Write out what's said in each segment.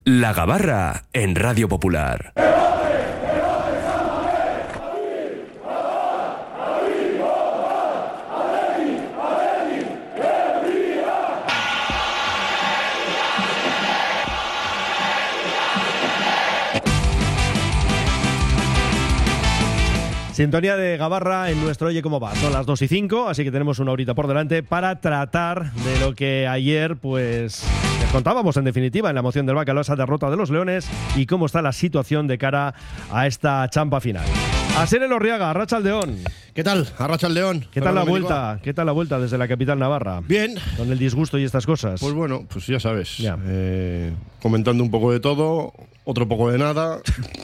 La Gabarra en Radio Popular. Sintonía de Gabarra en nuestro Oye Cómo Va. Son las 2:05, así que tenemos una horita por delante para tratar de lo que ayer, pues, les contábamos en definitiva en la emoción del Bacalao, esa derrota de los Leones y cómo está la situación de cara a esta champa final. Asier Elorriaga, Arratsaldeon. ¿Qué tal? Arratsaldeon. ¿Qué tal la vuelta? ¿Qué tal la vuelta desde la capital navarra? Bien. Con el disgusto y estas cosas. Pues bueno, pues ya sabes. Ya. Comentando un poco de todo, otro poco de nada.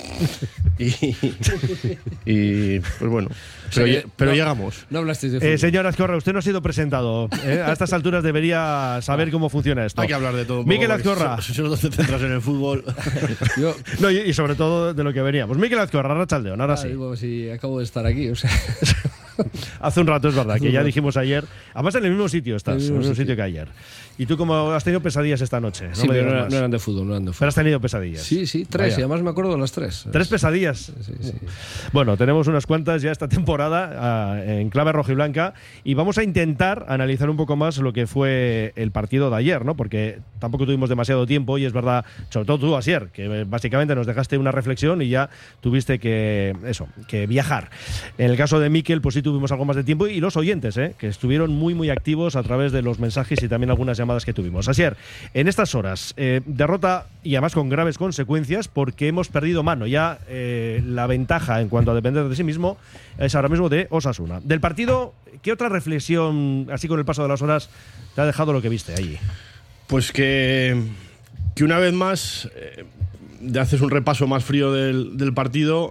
y pues bueno. Pero llegamos. No hablasteis de fútbol. Señor Azcorra, usted no ha sido presentado. A estas alturas debería saber cómo funciona esto. Hay que hablar de todo. Mikel Azcorra. Si solo te centras en el fútbol. No, y sobre todo de lo que veníamos. Mikel Azcorra, Arratsaldeon, ahora sí. Digo, si acabo de estar aquí, o sea. Hace un rato, es verdad, que ya dijimos ayer. Además, en el mismo sitio estás, en el mismo sitio que ayer. ¿Y tú cómo has tenido pesadillas esta noche? Sí, pero no eran de fútbol, no eran de fútbol. Pero has tenido pesadillas. Sí, 3, y además me acuerdo de las 3. 3 pesadillas. Sí. Bueno, tenemos unas cuantas ya esta temporada en clave rojiblanca y vamos a intentar analizar un poco más lo que fue el partido de ayer, ¿no? Porque tampoco tuvimos demasiado tiempo y es verdad, sobre todo tú, Asier, que básicamente nos dejaste una reflexión y ya tuviste que viajar. En el caso de Mikel, pues sí tuvimos algo más de tiempo y los oyentes, que estuvieron muy activos a través de los mensajes y también algunas llamadas que tuvimos. Asier, en estas horas, derrota y además con graves consecuencias porque hemos perdido mano. Ya la ventaja en cuanto a depender de sí mismo es ahora mismo de Osasuna. Del partido, ¿qué otra reflexión, así con el paso de las horas, te ha dejado lo que viste allí? Pues que una vez más haces un repaso más frío del partido.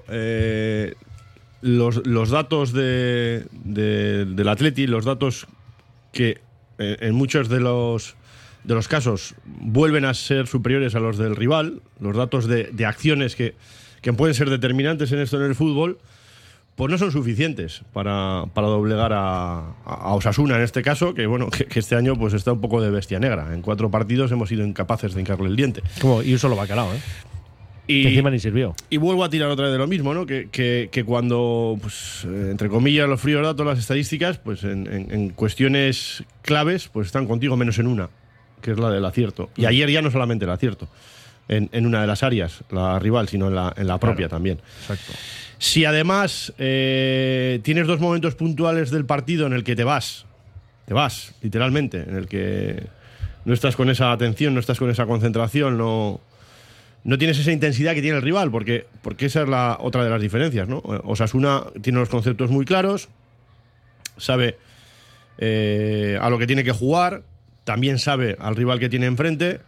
Los datos del Atleti, los datos que en muchos de los casos vuelven a ser superiores a los del rival, los datos de acciones que pueden ser determinantes en esto en el fútbol, pues no son suficientes para doblegar a Osasuna en este caso, que bueno, que este año pues está un poco de bestia negra. En 4 partidos hemos sido incapaces de hincarle el diente. Y un solo bacalao, que encima ni sirvió. Y vuelvo a tirar otra vez de lo mismo, ¿no? Que cuando, pues, entre comillas, los fríos datos, las estadísticas, pues en cuestiones claves, pues están contigo menos en una, que es la del acierto. Y ayer ya no solamente el acierto, en una de las áreas, la rival, sino en la propia también. Exacto. Si además tienes 2 momentos puntuales del partido en el que te vas, literalmente, en el que no estás con esa atención, no estás con esa concentración, no tienes esa intensidad que tiene el rival, porque esa es la otra de las diferencias, ¿no? Osasuna tiene los conceptos muy claros, sabe a lo que tiene que jugar, también sabe al rival que tiene enfrente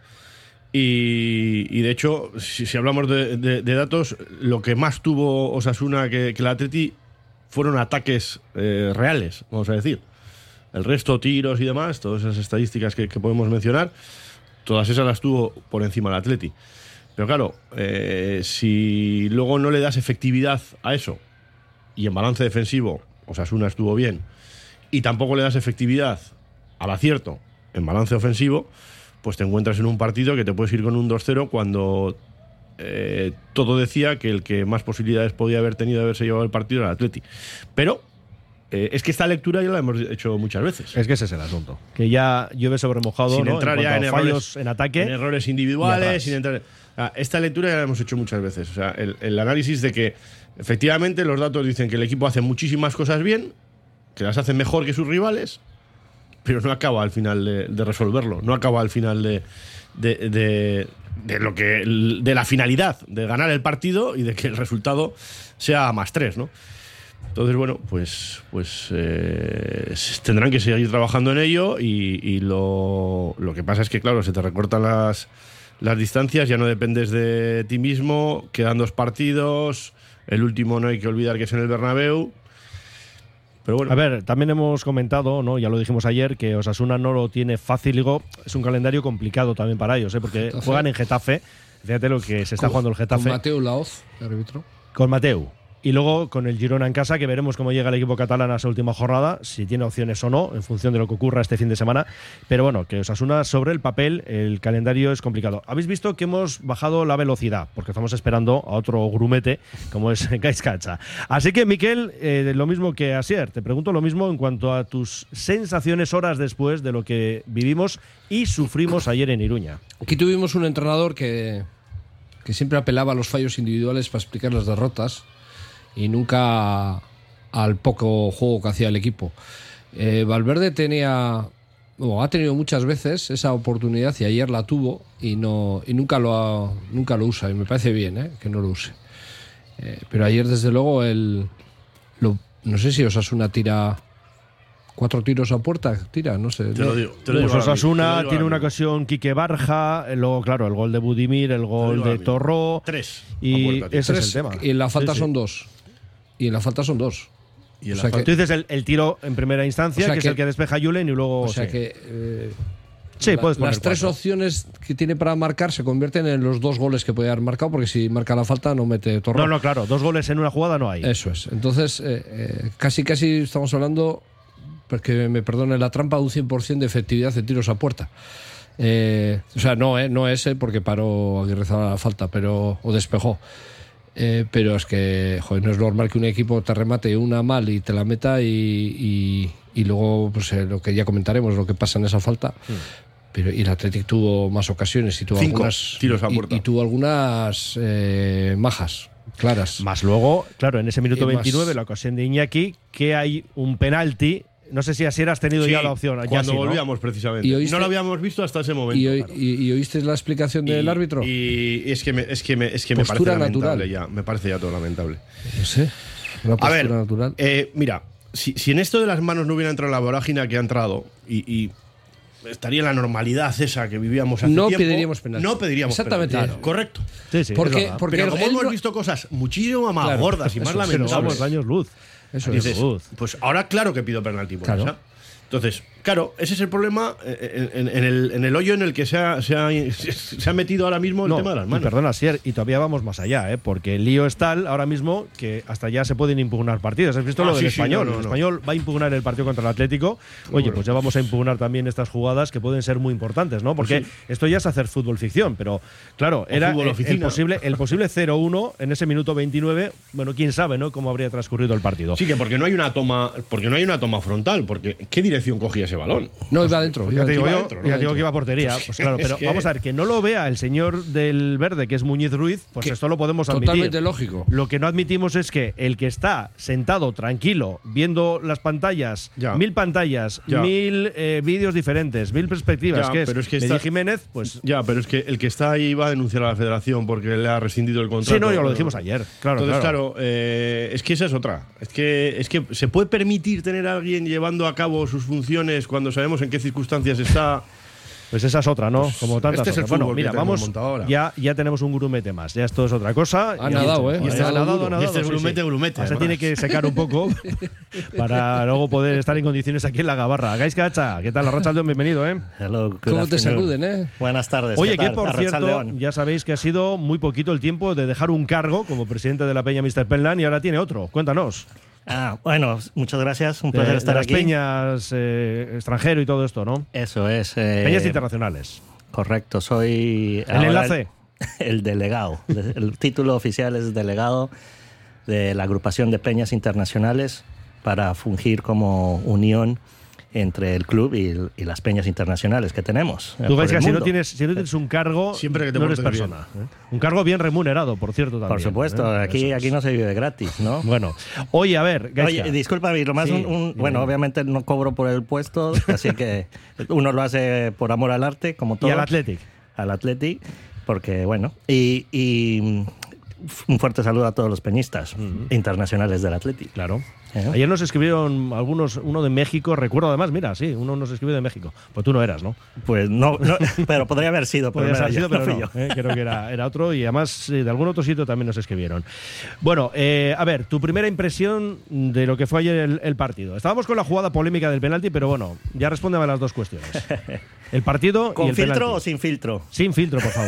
y de hecho, si hablamos de datos, lo que más tuvo Osasuna que el Atleti fueron ataques reales, vamos a decir. El resto, tiros y demás, todas esas estadísticas que podemos mencionar, todas esas las tuvo por encima el Atleti. Pero claro, si luego no le das efectividad a eso, y en balance defensivo Osasuna estuvo bien, y tampoco le das efectividad al acierto en balance ofensivo, pues te encuentras en un partido que te puedes ir con un 2-0 cuando todo decía que el que más posibilidades podía haber tenido de haberse llevado el partido era el Atleti. Pero es que esta lectura ya la hemos hecho muchas veces. Es que ese es el asunto. Que ya llueve sobre mojado, sin ¿no? entrar ya en fallos en ataque. En errores individuales, sin entrar. Esta lectura ya la hemos hecho muchas veces. O sea, el análisis de que efectivamente los datos dicen que el equipo hace muchísimas cosas bien, que las hace mejor que sus rivales, pero no acaba al final de resolverlo. No acaba al final de la finalidad de ganar el partido y de que el resultado sea +3, ¿no? Entonces, bueno, pues tendrán que seguir trabajando en ello y lo que pasa es que, claro, se te recortan las distancias, ya no dependes de ti mismo, quedan 2 partidos, el último no hay que olvidar que es en el Bernabéu. Pero bueno. A ver, también hemos comentado, ¿no? Ya lo dijimos ayer, que Osasuna no lo tiene fácil. Digo, es un calendario complicado también para ellos, porque Getafe. Juegan en Getafe. Fíjate lo que se está jugando el Getafe. Con Mateu Laoz, árbitro. Con Mateu. Y luego con el Girona en casa, que veremos cómo llega el equipo catalán a esa última jornada, si tiene opciones o no, en función de lo que ocurra este fin de semana. Pero bueno, que Osasuna, sobre el papel, el calendario es complicado. Habéis visto que hemos bajado la velocidad, porque estamos esperando a otro grumete, como es Gaizkacha. Así que, Miquel, lo mismo que Asier, te pregunto lo mismo en cuanto a tus sensaciones horas después de lo que vivimos y sufrimos ayer en Iruña. Aquí tuvimos un entrenador que siempre apelaba a los fallos individuales para explicar las derrotas y nunca al poco juego que hacía el equipo. Valverde ha tenido muchas veces esa oportunidad y ayer la tuvo y nunca lo usa, y me parece bien que no lo use. Pero ayer, desde luego, no sé si Osasuna tira 4 tiros a puerta, no sé. Te lo digo Osasuna tiene una ocasión Quique Barja, luego, claro, el gol de Budimir, el gol de Torró. 3. Y ese es el tema. Y en la falta son 2. Y en la falta son 2. Y tú dices el tiro en primera instancia, que es el que despeja Julen, y luego. O sea que. Puedes poner las 3 opciones que tiene para marcar se convierten en los 2 goles que puede haber marcado, porque si marca la falta no mete Torró. No, claro, 2 goles en una jugada no hay. Eso es. Entonces, casi estamos hablando, porque me perdone la trampa, de un 100% de efectividad de tiros a puerta. O sea, no ese, porque paró Aguirre Zabala la falta, o despejó. Pero es que, joder, no es normal que un equipo te remate una mal y te la meta y luego, pues lo que ya comentaremos, lo que pasa en esa falta. Pero y el Athletic tuvo más ocasiones y tuvo 5 algunas tiros a puerta. Y tuvo algunas majas, claras. Más luego, claro, en ese minuto 29, más... la ocasión de Iñaki, que hay un penalti. No sé si así has tenido ya la opción. Cuando sí, volvíamos, precisamente. No lo habíamos visto hasta ese momento. ¿Y oíste la explicación del árbitro? Y es que me parece lamentable ya. Me parece ya todo lamentable. No sé. Una postura natural. Mira, si en esto de las manos no hubiera entrado la vorágine que ha entrado y estaría la normalidad esa que vivíamos hace tiempo, pediríamos penalti. No pediríamos exactamente penalti. Claro. Correcto. Sí, porque pero como hemos visto cosas muchísimo más gordas y más lamentables. Vamos años luz. Eso dices, pues ahora claro que pido penalti por esa. Entonces, claro, ese es el problema en el hoyo en el que se ha metido ahora mismo el tema de las manos. Perdona, Sier, y todavía vamos más allá, porque el lío es tal ahora mismo que hasta ya se pueden impugnar partidos. ¿Has visto lo del Español? El Español va a impugnar el partido contra el Atlético. Oye, pues ya vamos a impugnar también estas jugadas que pueden ser muy importantes, ¿no? Porque esto ya es hacer fútbol ficción, pero claro, era el posible 0-1 en ese minuto 29. Bueno, quién sabe, ¿no? Cómo habría transcurrido el partido. Sí, que porque no hay una toma frontal, porque ¿qué dirección cogía ese balón? No, iba adentro. Ya te digo que iba a portería. Pues claro, pero vamos a ver, que no lo vea el señor del verde, que es Muñiz Ruiz, pues esto lo podemos admitir. Totalmente lógico. Lo que no admitimos es que el que está sentado, tranquilo, viendo las pantallas, 1000 pantallas, 1000 vídeos diferentes, 1000 perspectivas, que Medí Jiménez, pues… Ya, pero es que el que está ahí va a denunciar a la federación porque le ha rescindido el contrato. Sí, no, ya lo dijimos ayer. Entonces, claro, es que esa es otra. Es que se puede permitir tener a alguien llevando a cabo sus funciones cuando sabemos en qué circunstancias está. Pues esa es otra, ¿no? Pues como tantas este es el otras. Bueno, fútbol mira, que vamos, ahora. Ya tenemos un grumete más. Ya esto es otra cosa. Ha nadado, ¿eh? Ha nadado. Y este es grumete. Se tiene que secar un poco para luego poder estar en condiciones aquí en la Gabarra. Gaizkacha, ¿qué tal? Arratsaldeon, bienvenido, ¿eh? Hello, ¿Cómo te saluden, Buenas tardes. Oye, que por cierto, ya sabéis que ha sido muy poquito el tiempo de dejar un cargo como presidente de la Peña Mr. Penland y ahora tiene otro. Cuéntanos. Bueno, muchas gracias, un placer estar aquí. Las peñas extranjero y todo esto, ¿no? Eso es. Peñas internacionales. Correcto, soy… ¿El enlace? El delegado. El título oficial es delegado de la agrupación de peñas internacionales para fungir como unión entre el club y las peñas internacionales que tenemos. Tú ves que si no tienes un cargo, siempre que te no eres persona. Un cargo bien remunerado, por cierto, también. Por supuesto, aquí no se vive gratis, ¿no? Bueno, oye, a ver, Gaizka. Oye, discúlpame, lo más bueno, obviamente no cobro por el puesto, así que uno lo hace por amor al arte, como todo. Y al Athletic. Al Athletic, porque bueno, y un fuerte saludo a todos los peñistas internacionales del Athletic. Claro. Ayer nos escribieron algunos, uno de México, recuerdo además, mira, sí, uno nos escribió de México. Pues tú no eras, ¿no? Pues no pero podría haber sido. Podría haber sido, pero no. Creo que era otro y además de algún otro sitio también nos escribieron. Bueno, a ver, tu primera impresión de lo que fue ayer el partido. Estábamos con la jugada polémica del penalti, pero bueno, ya respóndeme a las dos cuestiones. El partido ¿Con y el filtro penalti. o sin filtro? Sin filtro, por favor.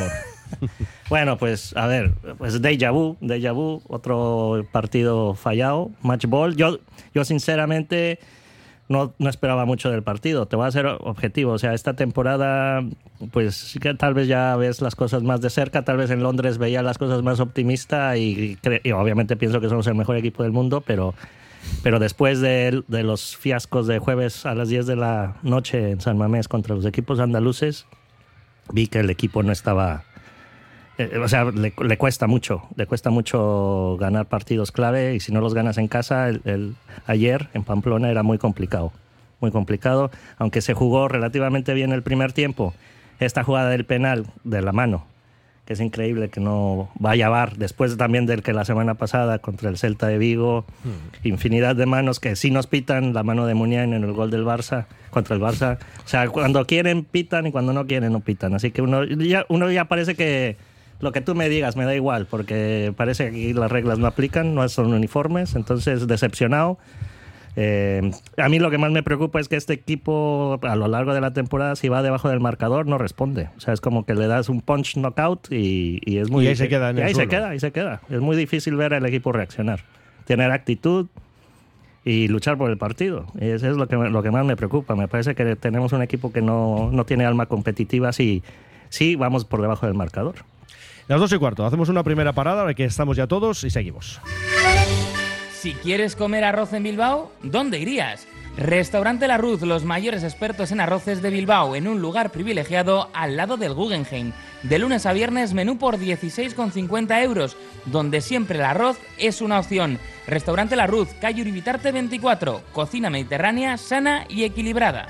Bueno, pues a ver, pues déjà vu, otro partido fallado, match ball. Yo sinceramente no esperaba mucho del partido, te voy a ser objetivo. O sea, esta temporada, pues sí que tal vez ya ves las cosas más de cerca, tal vez en Londres veía las cosas más optimista y obviamente pienso que somos el mejor equipo del mundo, pero después de los fiascos de jueves a las 10 de la noche en San Mamés contra los equipos andaluces, vi que el equipo no estaba... O sea, le cuesta mucho ganar partidos clave, y si no los ganas en casa, ayer en Pamplona era muy complicado, aunque se jugó relativamente bien el primer tiempo. Esta jugada del penal de la mano, que es increíble que no vaya a VAR, después también del que la semana pasada contra el Celta de Vigo, infinidad de manos que sí nos pitan, la mano de Muniain en el gol del Barça, contra el Barça. O sea, cuando quieren pitan y cuando no quieren no pitan, así que uno ya parece que lo que tú me digas me da igual, porque parece que aquí las reglas no aplican, no son uniformes, entonces decepcionado. A mí lo que más me preocupa es que este equipo a lo largo de la temporada, si va debajo del marcador, no responde. O sea, es como que le das un punch knockout y es muy... Y ahí se queda en el suelo. Ahí se queda. Es muy difícil ver al equipo reaccionar, tener actitud y luchar por el partido. Y eso es lo que más me preocupa. Me parece que tenemos un equipo que no tiene alma competitiva si vamos por debajo del marcador. Las 2:15, hacemos una primera parada, ahora que estamos ya todos, y seguimos. Si quieres comer arroz en Bilbao, ¿dónde irías? Restaurante La Ruz, los mayores expertos en arroces de Bilbao, en un lugar privilegiado al lado del Guggenheim. De lunes a viernes, menú por 16,50 euros, donde siempre el arroz es una opción. Restaurante La Ruz, calle Uribitarte 24, cocina mediterránea, sana y equilibrada.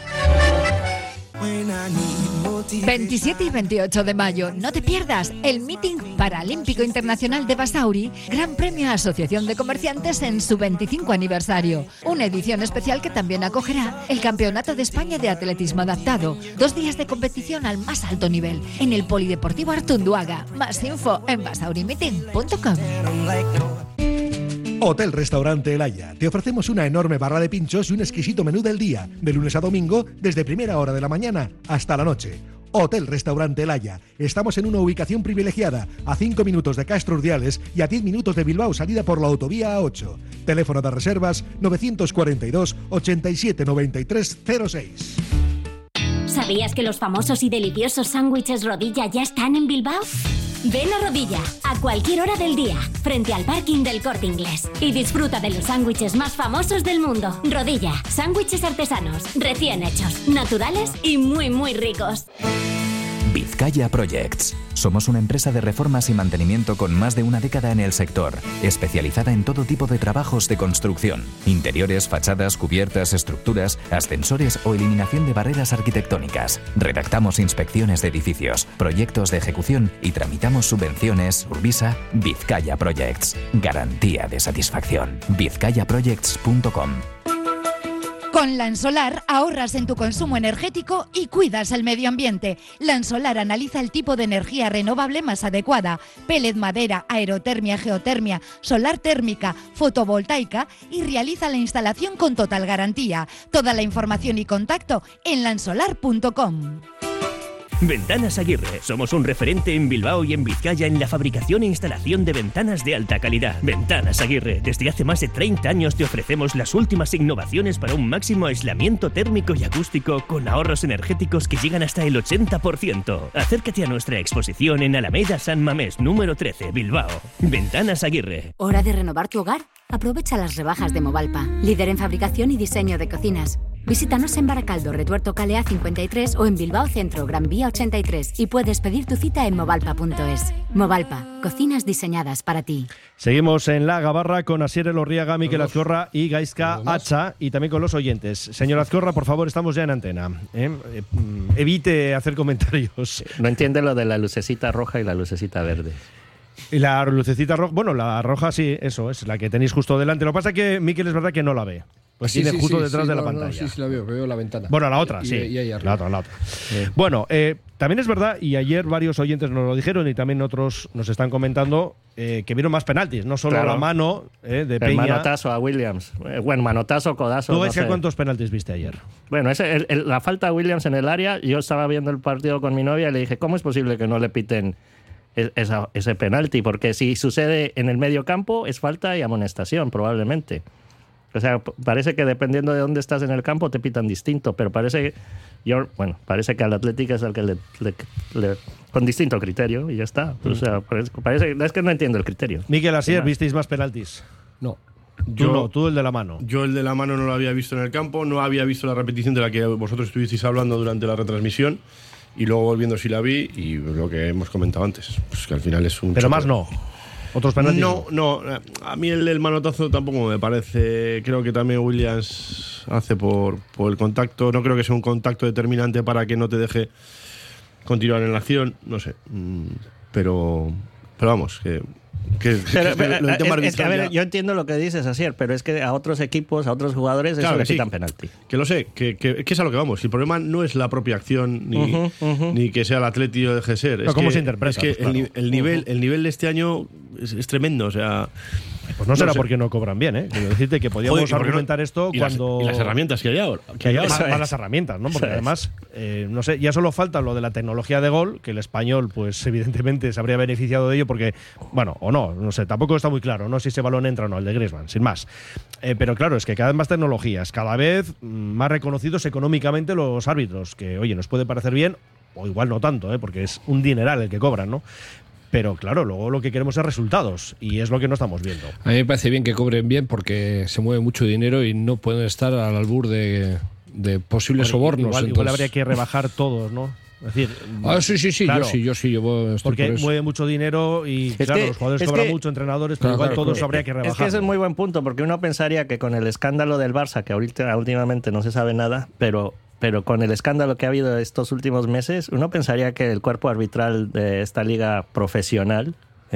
27 y 28 de mayo, no te pierdas el Meeting Paralímpico Internacional de Basauri, Gran Premio Asociación de Comerciantes en su 25 aniversario. Una edición especial que también acogerá el Campeonato de España de Atletismo Adaptado. 2 días de competición al más alto nivel en el Polideportivo Artunduaga. Más info en basaurimeeting.com. Hotel Restaurante El Haya. Te ofrecemos una enorme barra de pinchos y un exquisito menú del día, de lunes a domingo, desde primera hora de la mañana hasta la noche. Hotel Restaurante El Haya. Estamos en una ubicación privilegiada, a 5 minutos de Castro Urdiales y a 10 minutos de Bilbao, salida por la autovía A8. Teléfono de reservas 942 87 93 06. ¿Sabías que los famosos y deliciosos sándwiches Rodilla ya están en Bilbao? Ven a Rodilla a cualquier hora del día, frente al parking del Corte Inglés, y disfruta de los sándwiches más famosos del mundo. Rodilla, sándwiches artesanos, recién hechos, naturales y muy, muy ricos. Vizcaya Projects. Somos una empresa de reformas y mantenimiento con más de una década en el sector, especializada en todo tipo de trabajos de construcción: interiores, fachadas, cubiertas, estructuras, ascensores o eliminación de barreras arquitectónicas. Redactamos inspecciones de edificios, proyectos de ejecución y tramitamos subvenciones. Urbisa. Vizcaya Projects. Garantía de satisfacción. vizcayaprojects.com. Con Lansolar ahorras en tu consumo energético y cuidas el medio ambiente. Lansolar analiza el tipo de energía renovable más adecuada: pellet, madera, aerotermia, geotermia, solar térmica, fotovoltaica, y realiza la instalación con total garantía. Toda la información y contacto en lansolar.com. Ventanas Aguirre. Somos un referente en Bilbao y en Vizcaya en la fabricación e instalación de ventanas de alta calidad. Ventanas Aguirre. Desde hace más de 30 años te ofrecemos las últimas innovaciones para un máximo aislamiento térmico y acústico con ahorros energéticos que llegan hasta el 80%. Acércate a nuestra exposición en Alameda San Mamés, número 13, Bilbao. Ventanas Aguirre. ¿Hora de renovar tu hogar? Aprovecha las rebajas de Movalpa, líder en fabricación y diseño de cocinas. Visítanos en Baracaldo, Retuerto Calea 53 o en Bilbao Centro, Gran Vía 83, y puedes pedir tu cita en movalpa.es. Movalpa, cocinas diseñadas para ti. Seguimos en La Gabarra con Asier Elorriaga, Mikel Azcorra y Gaizka Hacha, y también con los oyentes. Señor Azcorra, por favor, estamos ya en antena. Evite hacer comentarios. No entiende lo de la lucecita roja y la lucecita verde. Y la lucecita roja, bueno, la roja sí, eso es, la que tenéis justo delante. Lo que pasa es que Mikel es verdad que no la ve. Pues sí, tiene justo detrás de la no, pantalla. Sí, la veo la ventana. Bueno, la otra, sí. Y ahí arriba. La otra. Bueno, también es verdad, y ayer varios oyentes nos lo dijeron y también otros nos están comentando, que vieron más penaltis, no solo la mano de Peña. El manotazo a Williams. Bueno, manotazo, codazo. ¿Tú cuántos penaltis viste ayer? Bueno, la falta a Williams en el área, yo estaba viendo el partido con mi novia y le dije, ¿cómo es posible que no le piten ese penalti, porque si sucede en el medio campo es falta y amonestación probablemente. O sea, parece que dependiendo de dónde estás en el campo te pitan distinto, pero parece que al Atlético es el que le con distinto criterio y ya está. O sea, parece es que no entiendo el criterio. Mikel Asier, ¿visteis más penaltis? No. Tú el de la mano. Yo el de la mano no lo había visto en el campo, no había visto la repetición de la que vosotros estuvisteis hablando durante la retransmisión, y luego volviendo sí la vi, y lo que hemos comentado antes, pues que al final es un... Pero más no. ¿Otros penaltis? No, a mí el manotazo tampoco me parece. Creo que también Williams hace por el contacto. No creo que sea un contacto determinante para que no te deje continuar en la acción. No sé. Pero vamos, a ver, yo entiendo lo que dices, Asier, pero es que a otros equipos, a otros jugadores, claro, eso le quitan penalti. Que lo sé, que es a lo que vamos. El problema no es la propia acción, ni que sea el Atleti o deje ser. No, ¿cómo se interpreta? Es que pues, claro, el nivel de este año es tremendo, o sea... Pues no será porque no cobran bien, ¿eh? Quiero decirte que podíamos argumentar esto cuando... Y las herramientas que hay ahora. Más las herramientas, ¿no? Porque además, no sé, ya solo falta lo de la tecnología de gol, que el español, pues evidentemente se habría beneficiado de ello porque, bueno, o no sé, tampoco está muy claro, ¿no? Si ese balón entra o no, el de Griezmann, sin más. Pero claro, es que cada vez más tecnologías, cada vez más reconocidos económicamente los árbitros, que, oye, nos puede parecer bien, o igual no tanto, porque es un dineral el que cobran, ¿no? Pero claro, luego lo que queremos es resultados y es lo que no estamos viendo. A mí me parece bien que cobren bien porque se mueve mucho dinero y no pueden estar al albur de posibles sobornos. Igual habría que rebajar todos, ¿no? Es decir, sí, claro, yo estoy porque mueve mucho dinero y claro, los jugadores cobran mucho, entrenadores, pero igual todos habría que rebajar. Es que ese es muy buen punto, porque uno pensaría que con el escándalo del Barça, que últimamente no se sabe nada, pero con el escándalo que ha habido estos últimos meses, uno pensaría que el cuerpo arbitral de esta liga profesional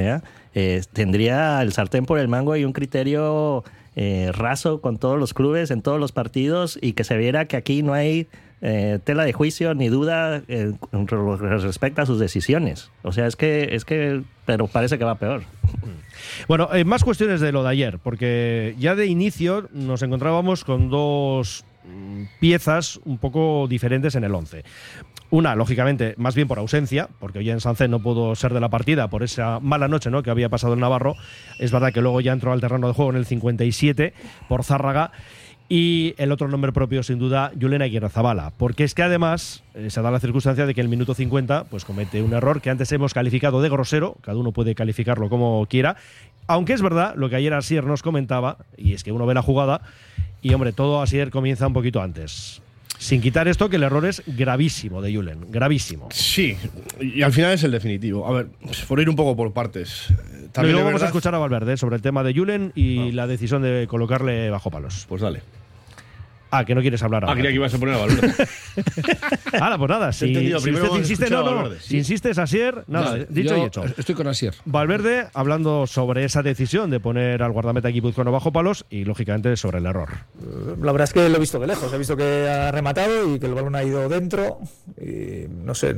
tendría el sartén por el mango y un criterio raso con todos los clubes en todos los partidos, y que se viera que aquí no hay tela de juicio ni duda con lo que respecta a sus decisiones. O sea, es que pero parece que va peor. Bueno, más cuestiones de lo de ayer, porque ya de inicio nos encontrábamos con dos piezas un poco diferentes en el 11. Una, lógicamente, más bien por ausencia, porque hoy en Sánchez no pudo ser de la partida por esa mala noche, ¿no?, que había pasado el Navarro. Es verdad que luego ya entró al terreno de juego en el 57 por Zárraga. Y el otro nombre propio, sin duda, Julen Aguirrezabala, porque es que además se da la circunstancia de que en el minuto 50 pues comete un error que antes hemos calificado de grosero, cada uno puede calificarlo como quiera, aunque es verdad lo que ayer Asier nos comentaba, y es que uno ve la jugada y, hombre, todo Asier comienza un poquito antes. Sin quitar esto, que el error es gravísimo de Julen, gravísimo. Sí, y al final es el definitivo. A ver, por ir un poco por partes. También luego vamos a escuchar a Valverde sobre el tema de Julen y la decisión de colocarle bajo palos. Pues dale. Que no quieres hablar ahora. Creía que ibas a poner a Valverde. Pues nada, si usted insiste, si insistes, Asier, nada, dicho y hecho. Estoy con Asier. Valverde hablando sobre esa decisión de poner al guardameta guipuzcoano bajo palos y, lógicamente, sobre el error. La verdad es que lo he visto de lejos, he visto que ha rematado y que el balón ha ido dentro y no sé,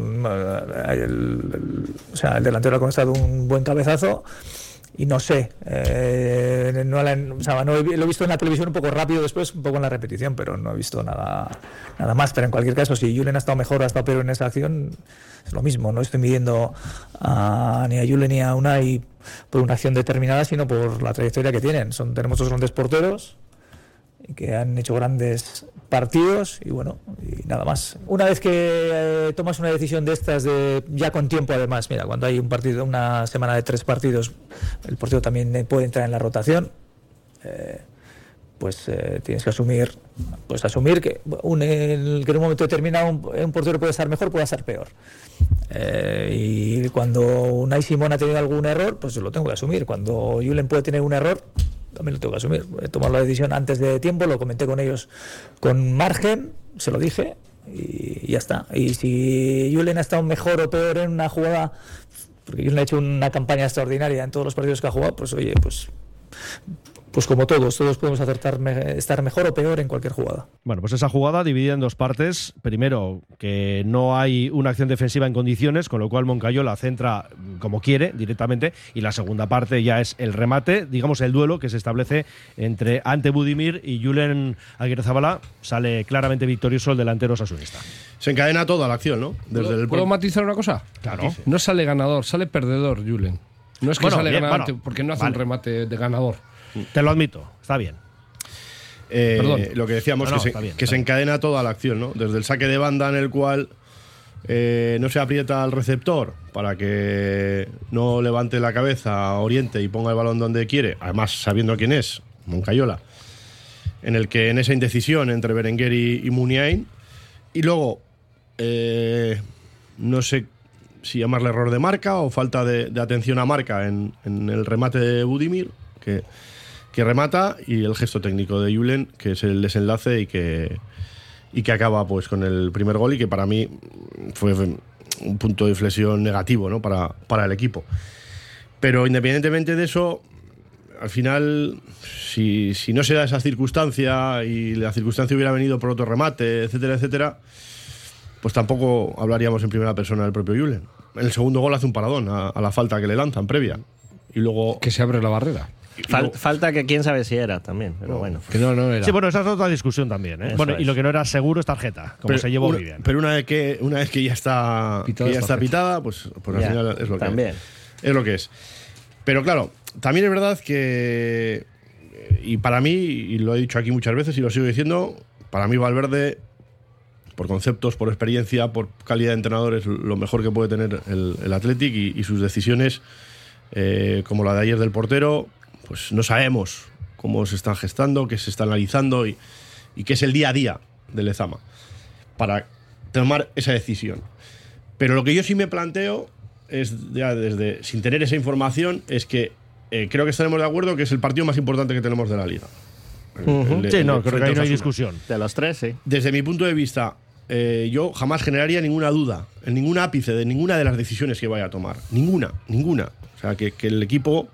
el delantero ha constatado un buen cabezazo. Y no sé, lo he visto en la televisión un poco rápido, después un poco en la repetición, pero no he visto nada más. Pero en cualquier caso, si Julen ha estado mejor o ha estado peor en esa acción, es lo mismo. No estoy midiendo ni a Julen ni a Unai por una acción determinada, sino por la trayectoria que tienen. Tenemos dos grandes porteros que han hecho grandes partidos y bueno, y nada más. Una vez que tomas una decisión de estas, ya con tiempo además, mira, cuando hay un partido, una semana de 3 partidos, el portero también puede entrar en la rotación, tienes que asumir que en un momento determinado un portero puede estar mejor, puede estar peor. Y cuando Unai Simón ha tenido algún error, pues lo tengo que asumir. Cuando Julen puede tener un error, también lo tengo que asumir. He tomado la decisión antes de tiempo, lo comenté con ellos con margen, se lo dije y ya está. Y si Julen ha estado mejor o peor en una jugada, porque Julen ha hecho una campaña extraordinaria en todos los partidos que ha jugado, pues oye, pues pues como todos podemos estar mejor o peor en cualquier jugada. Bueno, pues esa jugada dividida en dos partes. Primero, que no hay una acción defensiva en condiciones, con lo cual Moncayola centra como quiere directamente, y la segunda parte ya es el remate, digamos el duelo que se establece entre Ante Budimir y Julen Aguirrezabala. Sale claramente victorioso el delantero osasunista. Se encadena toda la acción, ¿no? ¿Puedo matizar una cosa? Claro. No sale ganador, sale perdedor, Julen. No es que sale ganador porque no hace un remate de ganador. Te lo admito, está bien. Lo que decíamos, que se encadena toda la acción, ¿no? Desde el saque de banda en el cual no se aprieta al receptor para que no levante la cabeza, oriente y ponga el balón donde quiere, además sabiendo quién es, Moncayola, en el que en esa indecisión entre Berenguer y Muniain, y luego no sé si llamarle error de marca o falta de atención a marca en el remate de Budimir, que remata, y el gesto técnico de Julen, que es el desenlace y que acaba pues con el primer gol, y que para mí fue un punto de inflexión negativo, ¿no? para el equipo. Pero independientemente de eso, al final, si no se da esa circunstancia y la circunstancia hubiera venido por otro remate, etcétera, etcétera, pues tampoco hablaríamos en primera persona del propio Julen. En el segundo gol hace un paradón a la falta que le lanzan previa, y luego que se abre la barrera. Falta que quién sabe si era también, pero bueno. Que no era. Sí, bueno, esa es otra discusión también, ¿eh? Bueno, y lo que no era seguro es tarjeta, como se llevó muy bien. Pero una vez que ya está pitada, pues al final es lo que también. Es lo que es. Pero claro, también es verdad que, y para mí, y lo he dicho aquí muchas veces y lo sigo diciendo, para mí Valverde, por conceptos, por experiencia, por calidad de entrenador, es lo mejor que puede tener el Athletic, y sus decisiones, como la de ayer del portero, pues no sabemos cómo se están gestando, qué se está analizando y qué es el día a día de Lezama para tomar esa decisión. Pero lo que yo sí me planteo es, ya desde sin tener esa información, es que creo que estaremos de acuerdo que es el partido más importante que tenemos de la Liga. Creo que ahí no hay discusión. De los tres, sí. Desde mi punto de vista, yo jamás generaría ninguna duda en ningún ápice de ninguna de las decisiones que vaya a tomar. Ninguna. O sea, que el equipo...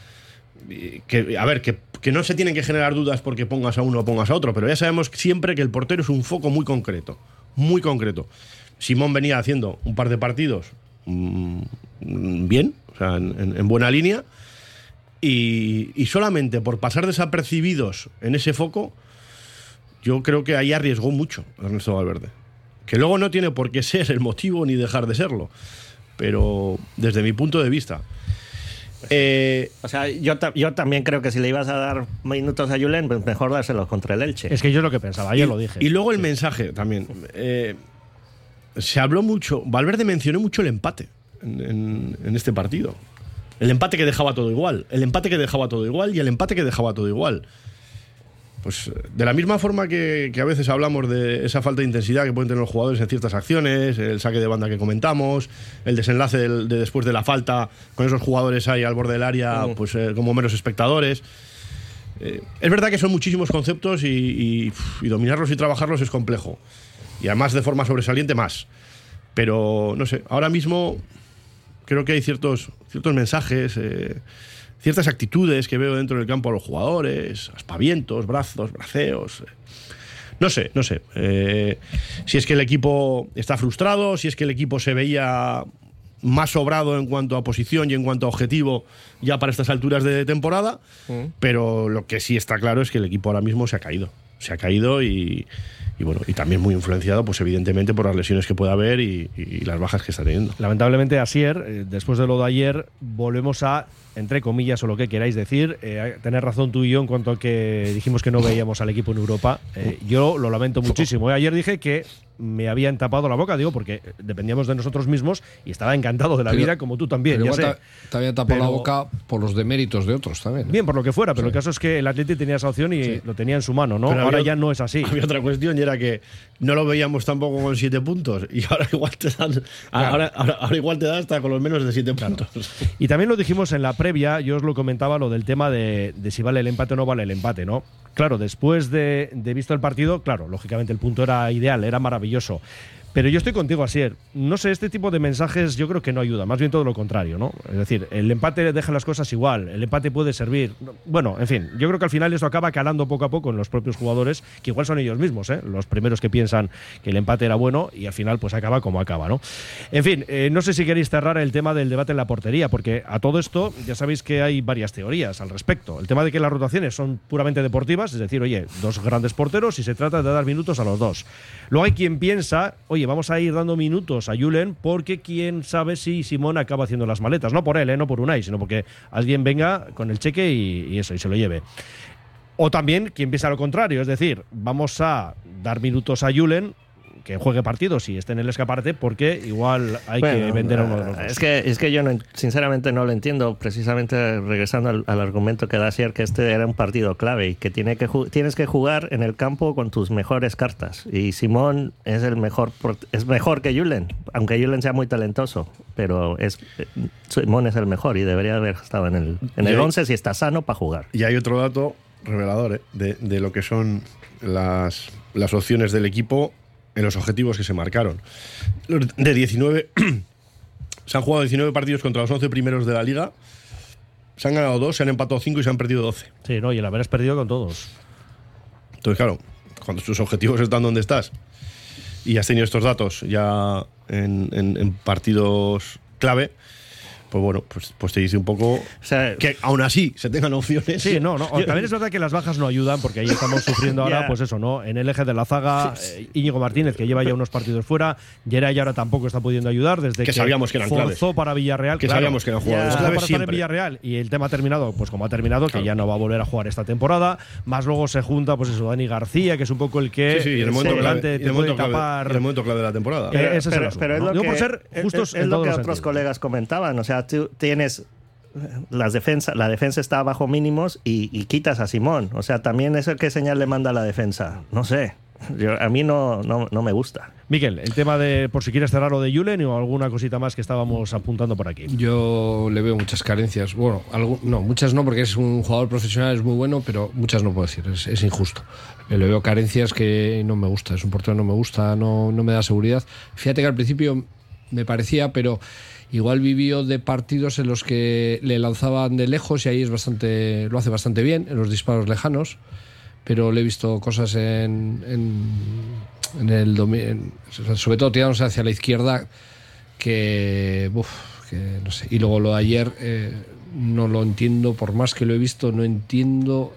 Que no se tienen que generar dudas porque pongas a uno o pongas a otro, pero ya sabemos siempre que el portero es un foco muy concreto. Muy concreto. Simón venía haciendo un par de partidos bien, o sea, en buena línea, y solamente por pasar desapercibidos en ese foco, yo creo que ahí arriesgó mucho Ernesto Valverde. Que luego no tiene por qué ser el motivo ni dejar de serlo, pero desde mi punto de vista. O sea, yo también creo que si le ibas a dar minutos a Julen, pues mejor dárselos contra el Elche. Es que yo es lo que pensaba, ayer lo dije. Y luego el mensaje también. Se habló mucho, Valverde mencionó mucho el empate en este partido. El empate que dejaba todo igual. Y el empate que dejaba todo igual. Pues de la misma forma que a veces hablamos de esa falta de intensidad que pueden tener los jugadores en ciertas acciones, el saque de banda que comentamos, el desenlace de después de la falta, con esos jugadores ahí al borde del área, pues como meros espectadores. Es verdad que son muchísimos conceptos y dominarlos y trabajarlos es complejo. Y además de forma sobresaliente más. Pero, no sé, ahora mismo creo que hay ciertos mensajes... ciertas actitudes que veo dentro del campo a los jugadores, aspavientos, brazos, braceos. No sé. Si es que el equipo está frustrado, si es que el equipo se veía más sobrado en cuanto a posición y en cuanto a objetivo ya para estas alturas de temporada, pero lo que sí está claro es que el equipo ahora mismo se ha caído y bueno, y también muy influenciado, pues evidentemente, por las lesiones que pueda haber y las bajas que está teniendo. Lamentablemente, Asier, después de lo de ayer, volvemos a, entre comillas, o lo que queráis decir, tener razón tú y yo en cuanto a que dijimos que no veíamos al equipo en Europa. Yo lo lamento muchísimo. Ayer dije que me habían tapado la boca, digo, porque dependíamos de nosotros mismos y estaba encantado de la vida, como tú también. Pero ya sé. Te había tapado la boca por los deméritos de otros también, ¿no? Bien, por lo que fuera, pero el caso es que el Atleti tenía esa opción y lo tenía en su mano, ¿no? Pero ahora ya no es así. Había otra cuestión y era que no lo veíamos tampoco con 7 puntos y ahora igual te dan, ahora igual te da hasta con los menos de 7 puntos. Y también lo dijimos en la previa, yo os lo comentaba, lo del tema de si vale el empate o no vale el empate, ¿no? Claro, después de visto el partido, claro, lógicamente el punto era ideal, era maravilloso. Pero yo estoy contigo, Asier. No sé, este tipo de mensajes yo creo que no ayuda, más bien todo lo contrario, ¿no? Es decir, el empate deja las cosas igual, el empate puede servir. Bueno, en fin, yo creo que al final eso acaba calando poco a poco en los propios jugadores, que igual son ellos mismos, los primeros que piensan que el empate era bueno y al final pues acaba como acaba, ¿no? En fin, no sé si queréis cerrar el tema del debate en la portería, porque a todo esto ya sabéis que hay varias teorías al respecto. El tema de que las rotaciones son puramente deportivas, es decir, oye, dos grandes porteros y se trata de dar minutos a los dos. Luego hay quien piensa, oye, vamos a ir dando minutos a Julen porque quién sabe si Simón acaba haciendo las maletas. No por él, no por Unai, sino porque alguien venga con el cheque y eso, y se lo lleve. O también quien piensa lo contrario, es decir, vamos a dar minutos a Julen, que juegue partidos y esté en el escaparate, porque igual hay que vender a uno de los dos. Es que yo sinceramente no lo entiendo, precisamente regresando al argumento que da Asier, que este era un partido clave y que tienes que jugar en el campo con tus mejores cartas. Y Simón es mejor que Julen, aunque Julen sea muy talentoso, pero Simón es el mejor y debería haber estado en el 11 si está sano para jugar. Y hay otro dato revelador de lo que son las opciones del equipo en los objetivos que se marcaron. De 19 se han jugado 19 partidos contra los 11 primeros de la liga, se han ganado 2, se han empatado 5 y se han perdido 12. Sí, no, y el haber perdido con todos. Entonces, claro, cuando tus objetivos están donde estás y has tenido estos datos ya en partidos clave, pues bueno, pues te dice un poco, o sea, que aún así se tengan opciones. Sí, no. También es verdad que las bajas no ayudan, porque ahí estamos sufriendo ahora, pues eso, ¿no? En el eje de la zaga, Íñigo Martínez, que lleva ya unos partidos fuera, Geray ahora tampoco está pudiendo ayudar, desde que sabíamos que eran forzó claves. Para Villarreal. Que sabíamos que eran jugadores claves para estar en Villarreal, y el tema ha terminado, pues como ha terminado, que ya no va a volver a jugar esta temporada, más luego se junta, pues eso, Dani García, que es un poco el que en el momento clave, te puede tapar. En el momento clave de la temporada. Pero es lo que otros colegas comentaban, o sea, tú tienes la defensa está bajo mínimos y quitas a Simón. O sea, también eso, ¿qué señal le manda a la defensa? No sé. A mí no me gusta. Miquel, el tema de, por si quieres cerrar lo de Julen o alguna cosita más que estábamos apuntando por aquí. Yo le veo muchas carencias. Bueno, muchas no, porque es un jugador profesional, es muy bueno, pero muchas no puedo decir, es injusto. Le veo carencias que no me gusta, es un portero, no me gusta, no me da seguridad. Fíjate que al principio me parecía, pero igual vivió de partidos en los que le lanzaban de lejos y ahí lo hace bastante bien, en los disparos lejanos, pero le he visto cosas sobre todo tirándose hacia la izquierda que no sé. Y luego lo de ayer no lo entiendo, por más que lo he visto, no entiendo.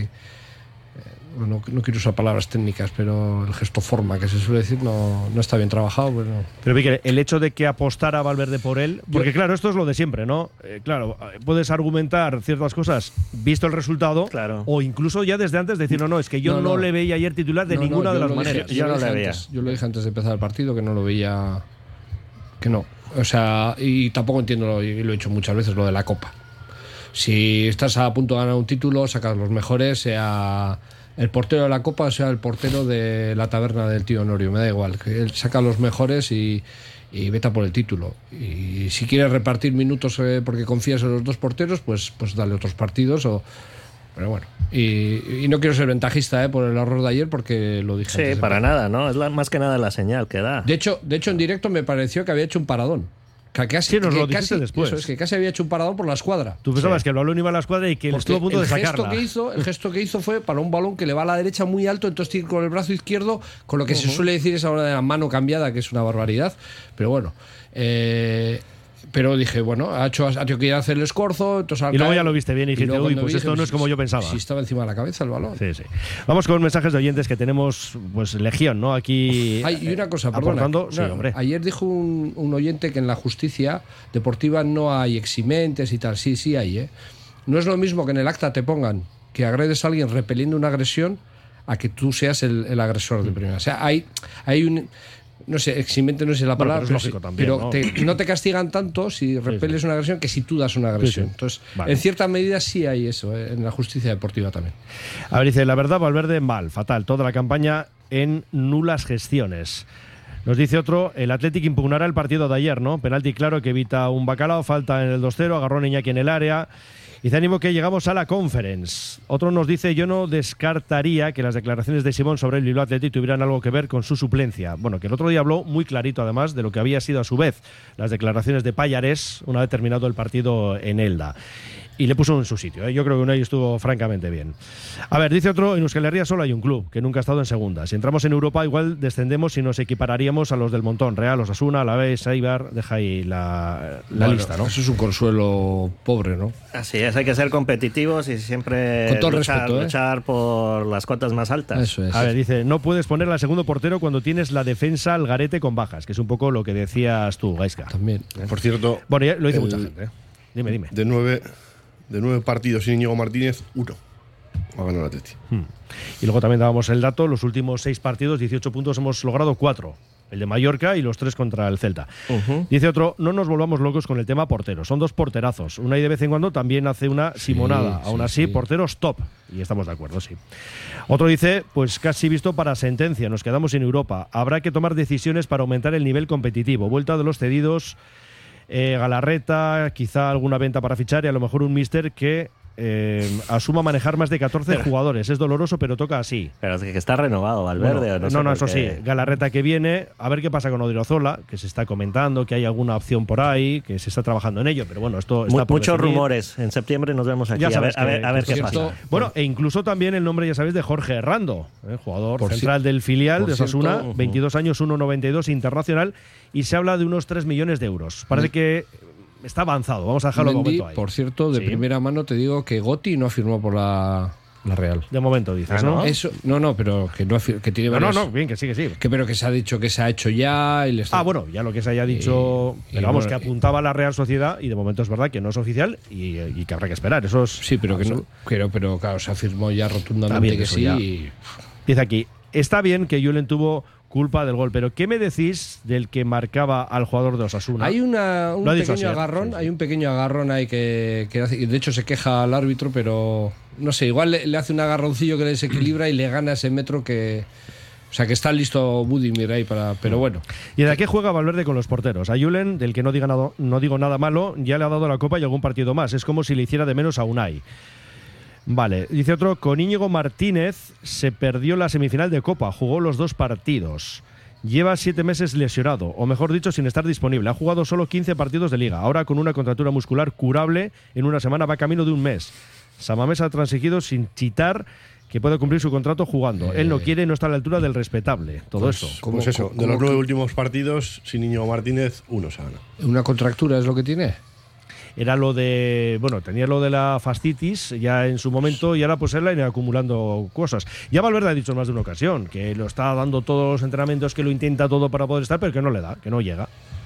No quiero usar palabras técnicas, pero el gesto forma que se suele decir no está bien trabajado. Pero Miquel, el hecho de que apostara Valverde por él, porque claro, esto es lo de siempre, ¿no? Claro, puedes argumentar ciertas cosas visto el resultado, claro, o incluso ya desde antes decir, no, es que yo no le veía ayer titular de ninguna de las maneras. Yo no le veía. Yo lo dije antes de empezar el partido, que no lo veía, que no. O sea, y tampoco entiendo, y lo he hecho muchas veces, lo de la Copa. Si estás a punto de ganar un título, sacas los mejores, sea el portero de la Copa, sea el portero de la taberna del tío Honorio, me da igual, que él saca los mejores y vete a por el título. Y si quieres repartir minutos porque confías en los dos porteros, pues dale otros partidos. Pero bueno, y no quiero ser ventajista por el error de ayer, porque lo dije antes. Sí, para nada, ¿no? Es más que nada la señal que da. De hecho, en directo me pareció que había hecho un paradón. Casi nos lo dijiste después. Eso es, que casi había hecho un paradón por la escuadra. Tú pensabas que el balón iba a la escuadra y que él estuvo a punto de sacarla. El gesto que hizo fue para un balón que le va a la derecha muy alto, entonces tiene con el brazo izquierdo, con lo que se suele decir esa hora de la mano cambiada, que es una barbaridad. Pero bueno, pero dije, bueno, ha tenido que ir a hacer el escorzo, entonces y luego ya lo viste bien y dijiste, uy, pues esto no es como yo pensaba. Sí, estaba encima de la cabeza el balón. Sí. Vamos con mensajes de oyentes que tenemos, pues legión, ¿no? Aquí. Y una cosa, perdona. Sí, hombre. Ayer dijo un oyente que en la justicia deportiva no hay eximentes y tal. Sí hay, ¿eh? No es lo mismo que en el acta te pongan que agredes a alguien repeliendo una agresión a que tú seas el agresor de primera. O sea, hay un... No sé, eximente no sé la palabra, pero es lógico también, pero no te castigan tanto si repeles una agresión que si tú das una agresión. Sí. Entonces, vale, en cierta medida sí hay eso, en la justicia deportiva también. A ver, dice, la verdad, Valverde mal, fatal, toda la campaña en nulas gestiones. Nos dice otro, el Athletic impugnará el partido de ayer, ¿no? Penalti claro que evita un bacalao, falta en el 2-0, agarrón Iñaki en el área. Dice ánimo que llegamos a la Conference. Otro nos dice, yo no descartaría que las declaraciones de Simón sobre el Bilbao Athletic tuvieran algo que ver con su suplencia. Bueno, que el otro día habló muy clarito además de lo que había sido a su vez las declaraciones de Pallarés una vez terminado el partido en Elda. Y le puso en su sitio, ¿eh? Yo creo que Unai estuvo francamente bien. A ver, dice otro, en Euskal Herria solo hay un club, que nunca ha estado en segunda. Si entramos en Europa igual descendemos y nos equipararíamos a los del montón, Real, Osasuna, Alavés, Eibar, deja ahí la lista, ¿no? Eso es un consuelo pobre, ¿no? Así es, hay que ser competitivos y siempre con todo respeto, luchar por las cotas más altas. Eso es. A ver, dice, no puedes ponerle al segundo portero cuando tienes la defensa al garete con bajas, que es un poco lo que decías tú, Gaizka. También. Por cierto, bueno, ya lo dice mucha gente, ¿eh? Dime. De 9 partidos sin Íñigo Martínez, 1 ha ganado el Atleti. Y luego también dábamos el dato, los últimos 6 partidos, 18 puntos, hemos logrado 4. El de Mallorca y los 3 contra el Celta. Dice otro, no nos volvamos locos con el tema porteros. Son 2 porterazos. Unai de vez en cuando también hace una simonada. Aún así, porteros top. Y estamos de acuerdo, sí. Otro dice, pues casi visto para sentencia. Nos quedamos en Europa. Habrá que tomar decisiones para aumentar el nivel competitivo. Vuelta de los cedidos, Galarreta, quizá alguna venta para fichar y a lo mejor un míster que asuma manejar más de 14 jugadores. Es doloroso, pero toca así. Pero es que está renovado Valverde. Bueno, no, eso sí. Galarreta que viene, a ver qué pasa con Odriozola, que se está comentando que hay alguna opción por ahí, que se está trabajando en ello, pero bueno, esto está por muchos definir. Rumores. En septiembre nos vemos aquí. A ver qué pasa. Bueno, e incluso también el nombre, ya sabéis, de Jorge Herrando, jugador central del filial de Osasuna, 22 años, 1,92, internacional, y se habla de unos 3 millones de euros. Parece que está avanzado, vamos a dejarlo de momento ahí. Por cierto, de primera mano te digo que Gotti no firmó por la Real. De momento dices, ¿no? Eso, no, pero que no que tiene varios, bien, que sí. Pero que se ha dicho que se ha hecho ya y le está... bueno, ya lo que se haya dicho, pero vamos, que apuntaba a la Real Sociedad y de momento es verdad que no es oficial y que habrá que esperar. Eso es, sí, pero que no, pero claro, se afirmó ya rotundamente que sí. Dice aquí, está bien que Julen tuvo culpa del gol, pero ¿qué me decís del que marcaba al jugador de Osasuna? Hay un pequeño agarrón, hay un pequeño agarrón ahí que hace, y de hecho se queja al árbitro, pero no sé, igual le hace un agarroncillo que le desequilibra y le gana ese metro que... O sea, que está listo Budimir ahí para... Pero bueno. ¿Y de qué juega Valverde con los porteros? A Julen, del que no digo nada malo, ya le ha dado la copa y algún partido más. Es como si le hiciera de menos a Unai. Vale, dice otro, con Íñigo Martínez se perdió la semifinal de Copa, jugó los 2 partidos. Lleva 7 meses lesionado, o mejor dicho, sin estar disponible. Ha jugado solo 15 partidos de liga. Ahora con una contractura muscular curable, en una semana va camino de un mes. Samamés ha transigido sin chitar que puede cumplir su contrato jugando. Él no quiere, no está a la altura del respetable. Todo eso. Pues eso, de los 9 últimos partidos, sin Íñigo Martínez, 1 se gana. ¿Una contractura es lo que tiene? Era lo de, tenía lo de la fascitis ya en su momento y ahora pues él va acumulando cosas. Ya Valverde ha dicho en más de una ocasión que lo está dando todos los entrenamientos, que lo intenta todo para poder estar, pero que no le da, que no llega.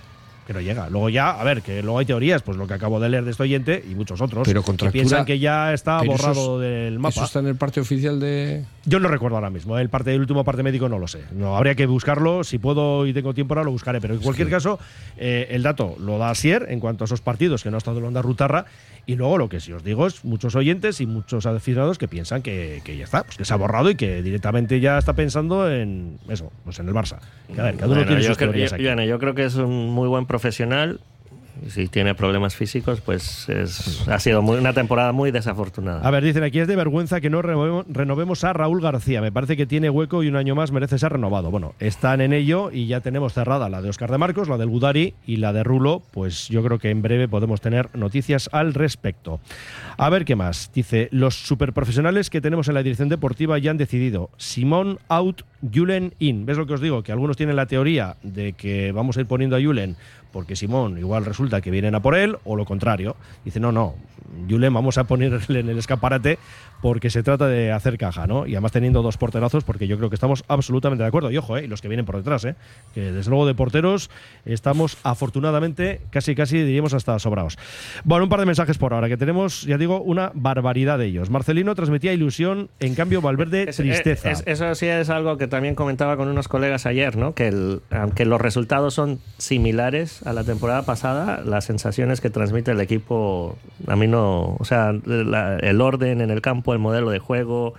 Luego ya, a ver, que luego hay teorías, pues lo que acabo de leer de este oyente y muchos otros, pero que piensan que ya está borrado del mapa. ¿Eso está en el parte oficial de...? Yo no recuerdo ahora mismo, el último parte médico no lo sé. No, habría que buscarlo, si puedo y tengo tiempo ahora lo buscaré, pero en cualquier caso, el dato lo da Asier en cuanto a esos partidos que no ha estado en Onda Rutarra, y luego lo que sí os digo es muchos oyentes y muchos aficionados que piensan que ya está, pues que se ha borrado y que directamente ya está pensando en eso, pues en el Barça. Que, a ver, cada uno tiene sus teorías aquí. Yo creo que es un muy buen profesional. Si tiene problemas físicos, pues ha sido una temporada muy desafortunada. A ver, dicen aquí, es de vergüenza que no renovemos a Raúl García. Me parece que tiene hueco y un año más merece ser renovado. Bueno, están en ello y ya tenemos cerrada la de Óscar de Marcos, la del Gudari y la de Rulo. Pues yo creo que en breve podemos tener noticias al respecto. A ver qué más. Dice, los superprofesionales que tenemos en la dirección deportiva ya han decidido. Simón out, Julen in. ¿Ves lo que os digo? Que algunos tienen la teoría de que vamos a ir poniendo a Julen porque Simón igual resulta que vienen a por él, o lo contrario. Dice, no, Julen vamos a ponerle en el escaparate porque se trata de hacer caja, ¿no? Y además teniendo 2 porterazos, porque yo creo que estamos absolutamente de acuerdo. Y ojo, y los que vienen por detrás, que desde luego de porteros estamos afortunadamente casi diríamos hasta sobrados. Bueno, un par de mensajes por ahora, que tenemos, ya digo, una barbaridad de ellos. Marcelino transmitía ilusión, en cambio Valverde tristeza. Eso sí es algo que también comentaba con unos colegas ayer, ¿no? Que aunque los resultados son similares a la temporada pasada, las sensaciones que transmite el equipo, a mí no, o sea, el orden en el campo, el modelo de juego,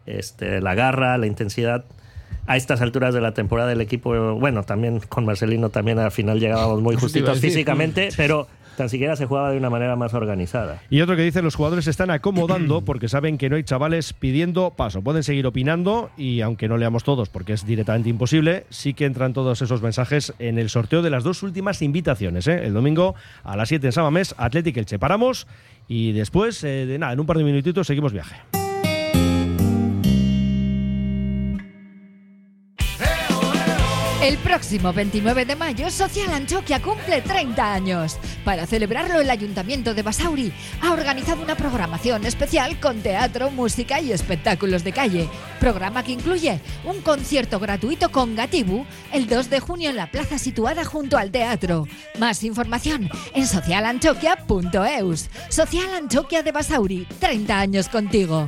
la garra, la intensidad. A estas alturas de la temporada el equipo, bueno, también con Marcelino también al final llegábamos muy justitos físicamente, pero tan siquiera se jugaba de una manera más organizada. Y otro que dice: los jugadores se están acomodando porque saben que no hay chavales pidiendo paso. Pueden seguir opinando y aunque no leamos todos porque es directamente imposible, sí que entran todos esos mensajes en el sorteo de las 2 últimas invitaciones, ¿eh? El domingo a las 7 en San Mamés, Athletic Elche. Paramos y después, en un par de minutitos seguimos viaje. El próximo 29 de mayo, Social Antioquia cumple 30 años. Para celebrarlo, el Ayuntamiento de Basauri ha organizado una programación especial con teatro, música y espectáculos de calle. Programa que incluye un concierto gratuito con Gatibu el 2 de junio en la plaza situada junto al teatro. Más información en socialantioquia.eus. Social Antioquia de Basauri, 30 años contigo.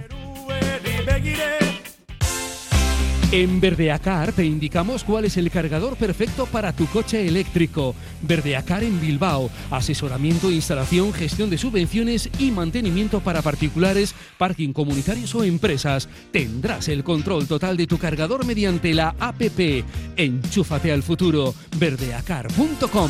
En Verdeacar te indicamos cuál es el cargador perfecto para tu coche eléctrico. Verdeacar en Bilbao. Asesoramiento, instalación, gestión de subvenciones y mantenimiento para particulares, parking comunitarios o empresas. Tendrás el control total de tu cargador mediante la APP. Enchúfate al futuro. Verdeacar.com.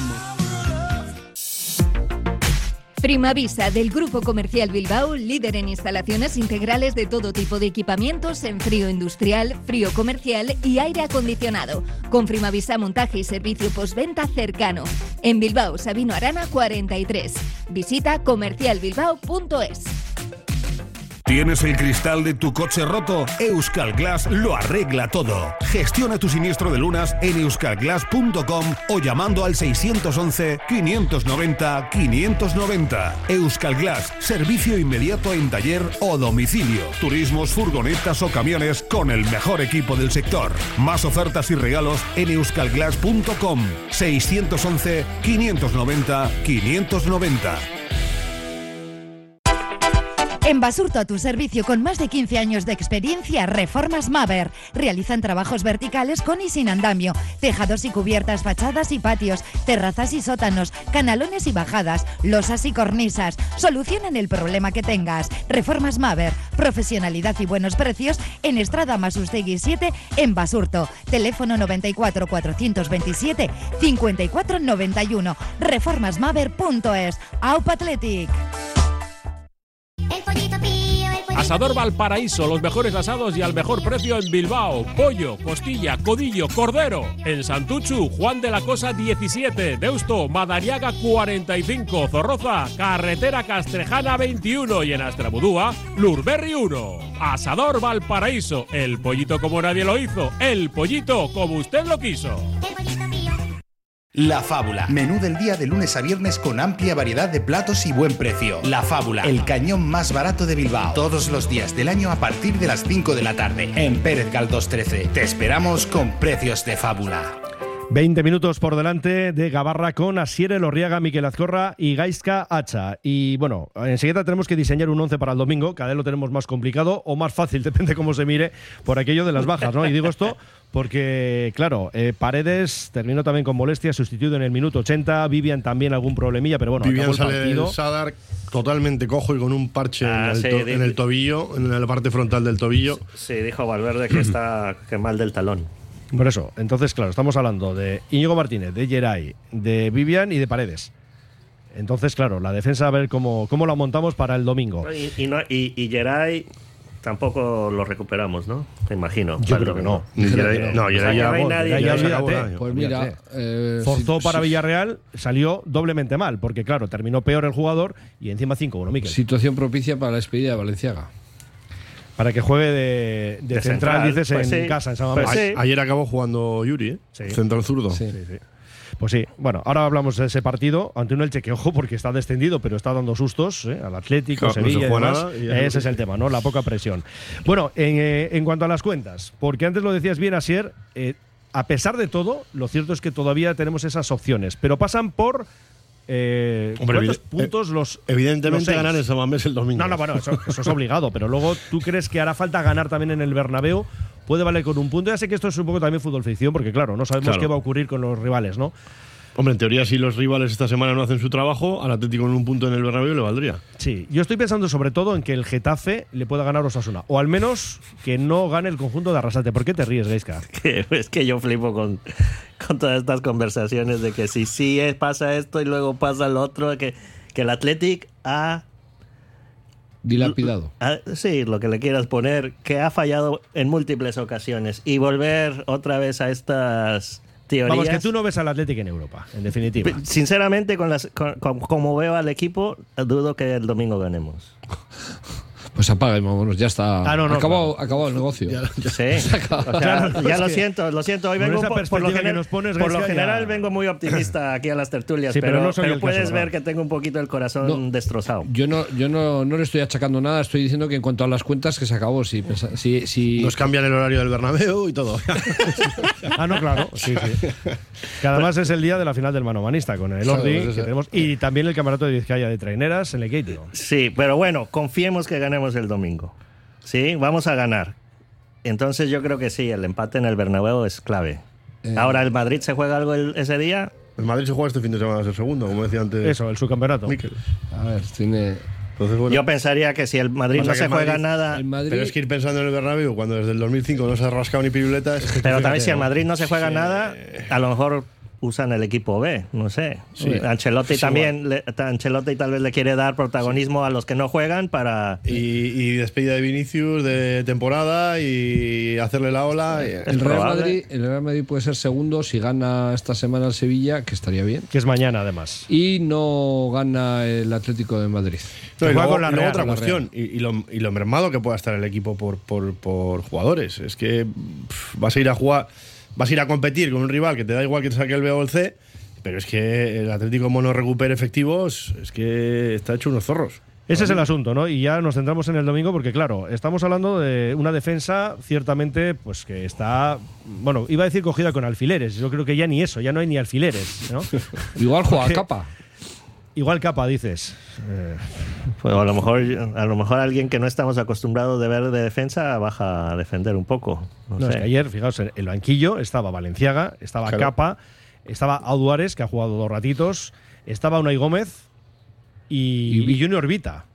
Primavisa, del Grupo Comercial Bilbao, líder en instalaciones integrales de todo tipo de equipamientos en frío industrial, frío comercial y aire acondicionado. Con Primavisa, montaje y servicio postventa cercano. En Bilbao, Sabino Arana 43. Visita comercialbilbao.es. ¿Tienes el cristal de tu coche roto? Euskal Glass lo arregla todo. Gestiona tu siniestro de lunas en euskalglass.com o llamando al 611 590 590. Euskal Glass, servicio inmediato en taller o domicilio. Turismos, furgonetas o camiones con el mejor equipo del sector. Más ofertas y regalos en euskalglass.com. 611 590 590. En Basurto, a tu servicio, con más de 15 años de experiencia, Reformas Maver. Realizan trabajos verticales con y sin andamio, tejados y cubiertas, fachadas y patios, terrazas y sótanos, canalones y bajadas, losas y cornisas. Solucionan el problema que tengas. Reformas Maver. Profesionalidad y buenos precios en Estrada Masustegui 7 en Basurto. Teléfono 94 427 54 91. Reformasmaver.es. Aupa Athletic. Asador Valparaíso, los mejores asados y al mejor precio en Bilbao. Pollo, costilla, codillo, cordero. En Santuchu, Juan de la Cosa 17. Deusto, Madariaga 45. Zorroza, Carretera Castrejana 21. Y en Astrabudúa, Lurberri 1. Asador Valparaíso, el pollito como nadie lo hizo. El pollito como usted lo quiso. La Fábula. Menú del día de lunes a viernes con amplia variedad de platos y buen precio. La Fábula, el cañón más barato de Bilbao. Todos los días del año a partir de las 5 de la tarde. En Pérez Galdós 13. Te esperamos con precios de fábula. 20 minutos por delante de Gabarra con Asier Elorriaga, Mikel Azcorra y Gaizka Hacha. Y bueno, enseguida tenemos que diseñar un 11 para el domingo. Cada vez lo tenemos más complicado o más fácil, depende cómo se mire, por aquello de las bajas, ¿no? Y digo esto porque, claro, Paredes terminó también con molestia, sustituido en el minuto 80. Vivian también algún problemilla, pero bueno, Vivian acabó el partido. Sadar totalmente cojo y con un parche en el tobillo, en la parte frontal del tobillo. Sí, dijo Valverde que está que mal del talón. Por eso, entonces, claro, estamos hablando de Íñigo Martínez, de Geray, de Vivian y de Paredes. Entonces, claro, la defensa, a ver cómo la montamos para el domingo. Y Geray tampoco lo recuperamos, ¿no? Me imagino. Yo creo que no. Geray ya pues mira, forzó para Villarreal, salió doblemente mal, porque claro, terminó peor el jugador y encima 5-1, Mikel. Situación propicia para la despedida de Valenciaga. Para que juegue de central, dices, pues en casa, en San Mamés. Pues ayer acabó jugando Yuri, sí. Central zurdo. Sí. Pues sí, bueno, ahora hablamos de ese partido ante un Elche que, ojo, porque está descendido, pero está dando sustos al Atlético, claro, Sevilla no y demás. Ese es el tema, ¿no? La poca presión. Bueno, en cuanto a las cuentas, porque antes lo decías bien, Asier, a pesar de todo, lo cierto es que todavía tenemos esas opciones, pero pasan por ¿cuántos puntos los evidentemente los ganar en San Mamés el domingo? No, bueno, eso es obligado, pero luego tú crees que hará falta ganar también en el Bernabéu, puede valer con un punto. Ya sé que esto es un poco también fútbol ficción, porque claro, no sabemos qué va a ocurrir con los rivales, ¿no? Hombre, en teoría, si los rivales esta semana no hacen su trabajo, al Atlético en un punto en el Bernabéu le valdría. Sí, yo estoy pensando sobre todo en que el Getafe le pueda ganar a Osasuna, o al menos que no gane el conjunto de Arrasate. ¿Por qué te ríes, Gaizka? Es que yo flipo con todas estas conversaciones de que si sí pasa esto y luego pasa lo otro, que el Athletic ha... dilapidado. Sí, lo que le quieras poner, que ha fallado en múltiples ocasiones. Y volver otra vez a estas teorías... Vamos, que tú no ves al Athletic en Europa, en definitiva. Sinceramente, como veo al equipo, dudo que el domingo ganemos. Pues apaga y vámonos, ya está. Acabado el negocio. Sí, o sea, ya lo siento. Hoy vengo por lo general vengo muy optimista aquí a las tertulias, sí, pero puedes ver que tengo un poquito el corazón destrozado. Yo no le estoy achacando nada, estoy diciendo que en cuanto a las cuentas que se acabó, si nos cambian el horario del Bernabéu y todo. No, claro, sí. Que además es el día de la final del manomanista con el Ordi, que tenemos, y también el campeonato de Vizcaya de traineras en el Keitio. Sí, pero bueno, confiemos que ganemos el domingo. Sí, vamos a ganar. Entonces yo creo que sí, el empate en el Bernabéu es clave. Ahora, ¿el Madrid se juega algo ese día? El Madrid se juega este fin de semana, es el segundo, como decía antes. Eso, el subcampeonato. Miquel. A ver, tiene... Entonces, bueno, yo pensaría que si el Madrid no se juega nada... Pero es que ir pensando en el Bernabéu cuando desde el 2005 no se ha rascado ni piruletas... Pero también si el Madrid no se juega nada, a lo mejor usan el equipo B, no sé. Sí. Ancelotti tal vez le quiere dar protagonismo a los que no juegan para... Y despedida de Vinicius de temporada y hacerle la ola. El Real Madrid puede ser segundo si gana esta semana el Sevilla, que estaría bien. Que es mañana, además. Y no gana el Atlético de Madrid. No, y luego otra cuestión, y lo mermado que pueda estar el equipo por jugadores. Es que vas a ir a jugar... Vas a ir a competir con un rival que te da igual que te saque el B o el C, pero es que el Atlético como no recupere efectivos, es que está hecho unos zorros. Ese es el asunto, ¿no? Y ya nos centramos en el domingo porque, claro, estamos hablando de una defensa ciertamente, pues que está, bueno, iba a decir cogida con alfileres. Yo creo que ya ni eso, ya no hay ni alfileres, ¿no? Igual juega Capa. Igual Capa, dices. Pues a lo mejor alguien que no estamos acostumbrados de ver de defensa baja a defender un poco. No sé. Es que ayer, fijaos, en el banquillo estaba Valenciaga, estaba Capa, estaba Auduares, que ha jugado 2 ratitos, estaba Unai Gómez y Junior Vita.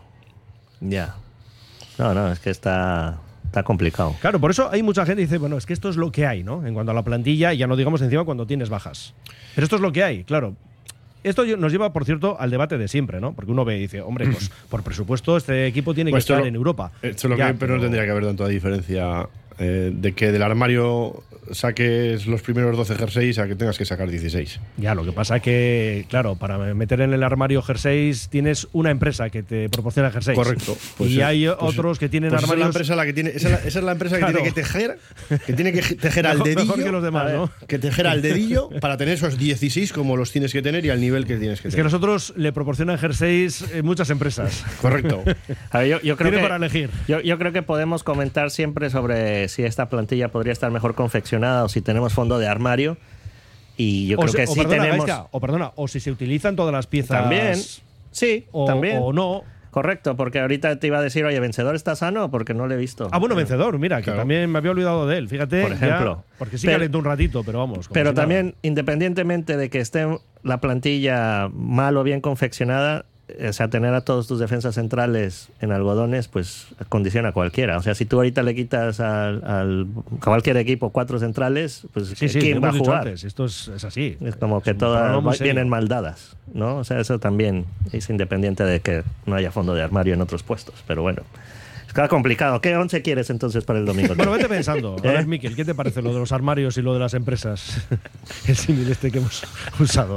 Ya. No, es que está complicado. Claro, por eso hay mucha gente que dice, bueno, es que esto es lo que hay, ¿no? En cuanto a la plantilla, y ya no digamos encima cuando tienes bajas. Pero esto es lo que hay, claro. Esto nos lleva, por cierto, al debate de siempre, ¿no? Porque uno ve y dice, hombre, pues por presupuesto este equipo tiene que estar en Europa. Esto es lo que hay, pero no tendría que haber tanta diferencia de que del armario saques los primeros 12 jerseys a que tengas que sacar 16. Ya, lo que pasa es que, claro, para meter en el armario jerseys tienes una empresa que te proporciona jerseys. Correcto. Pues y hay otros que tienen armarios... Esa es la empresa que tiene que tejer al dedillo. Mejor que los demás, ¿no? Que tejer al dedillo para tener esos 16 como los tienes que tener y al nivel que tienes que tener. Es que nosotros le proporcionan jerseys muchas empresas. Correcto. A ver, yo creo tiene para elegir. Yo creo que podemos comentar siempre sobre si esta plantilla podría estar mejor confeccionada o si tenemos fondo de armario, y yo creo que sí tenemos. O si se utilizan todas las piezas. También, sí, también. O no. Correcto, porque ahorita te iba a decir, oye, ¿Vencedor está sano? Porque no le he visto. Bueno, Vencedor, mira, que también me había olvidado de él, fíjate. Por ejemplo. Porque sí calentó un ratito, pero vamos. Pero también, independientemente de que esté la plantilla mal o bien confeccionada, o sea, tener a todos tus defensas centrales en algodones, pues condiciona a cualquiera. O sea, si tú ahorita le quitas a cualquier equipo 4 centrales, pues ¿quién va a jugar? Esto es así. Es como que todas vienen mal dadas, ¿no? O sea, eso también es independiente de que no haya fondo de armario en otros puestos. Pero bueno, está complicado. ¿Qué 11 quieres entonces para el domingo? Bueno, vete pensando. A ver, Miquel, ¿qué te parece lo de los armarios y lo de las empresas? El símil este que hemos usado.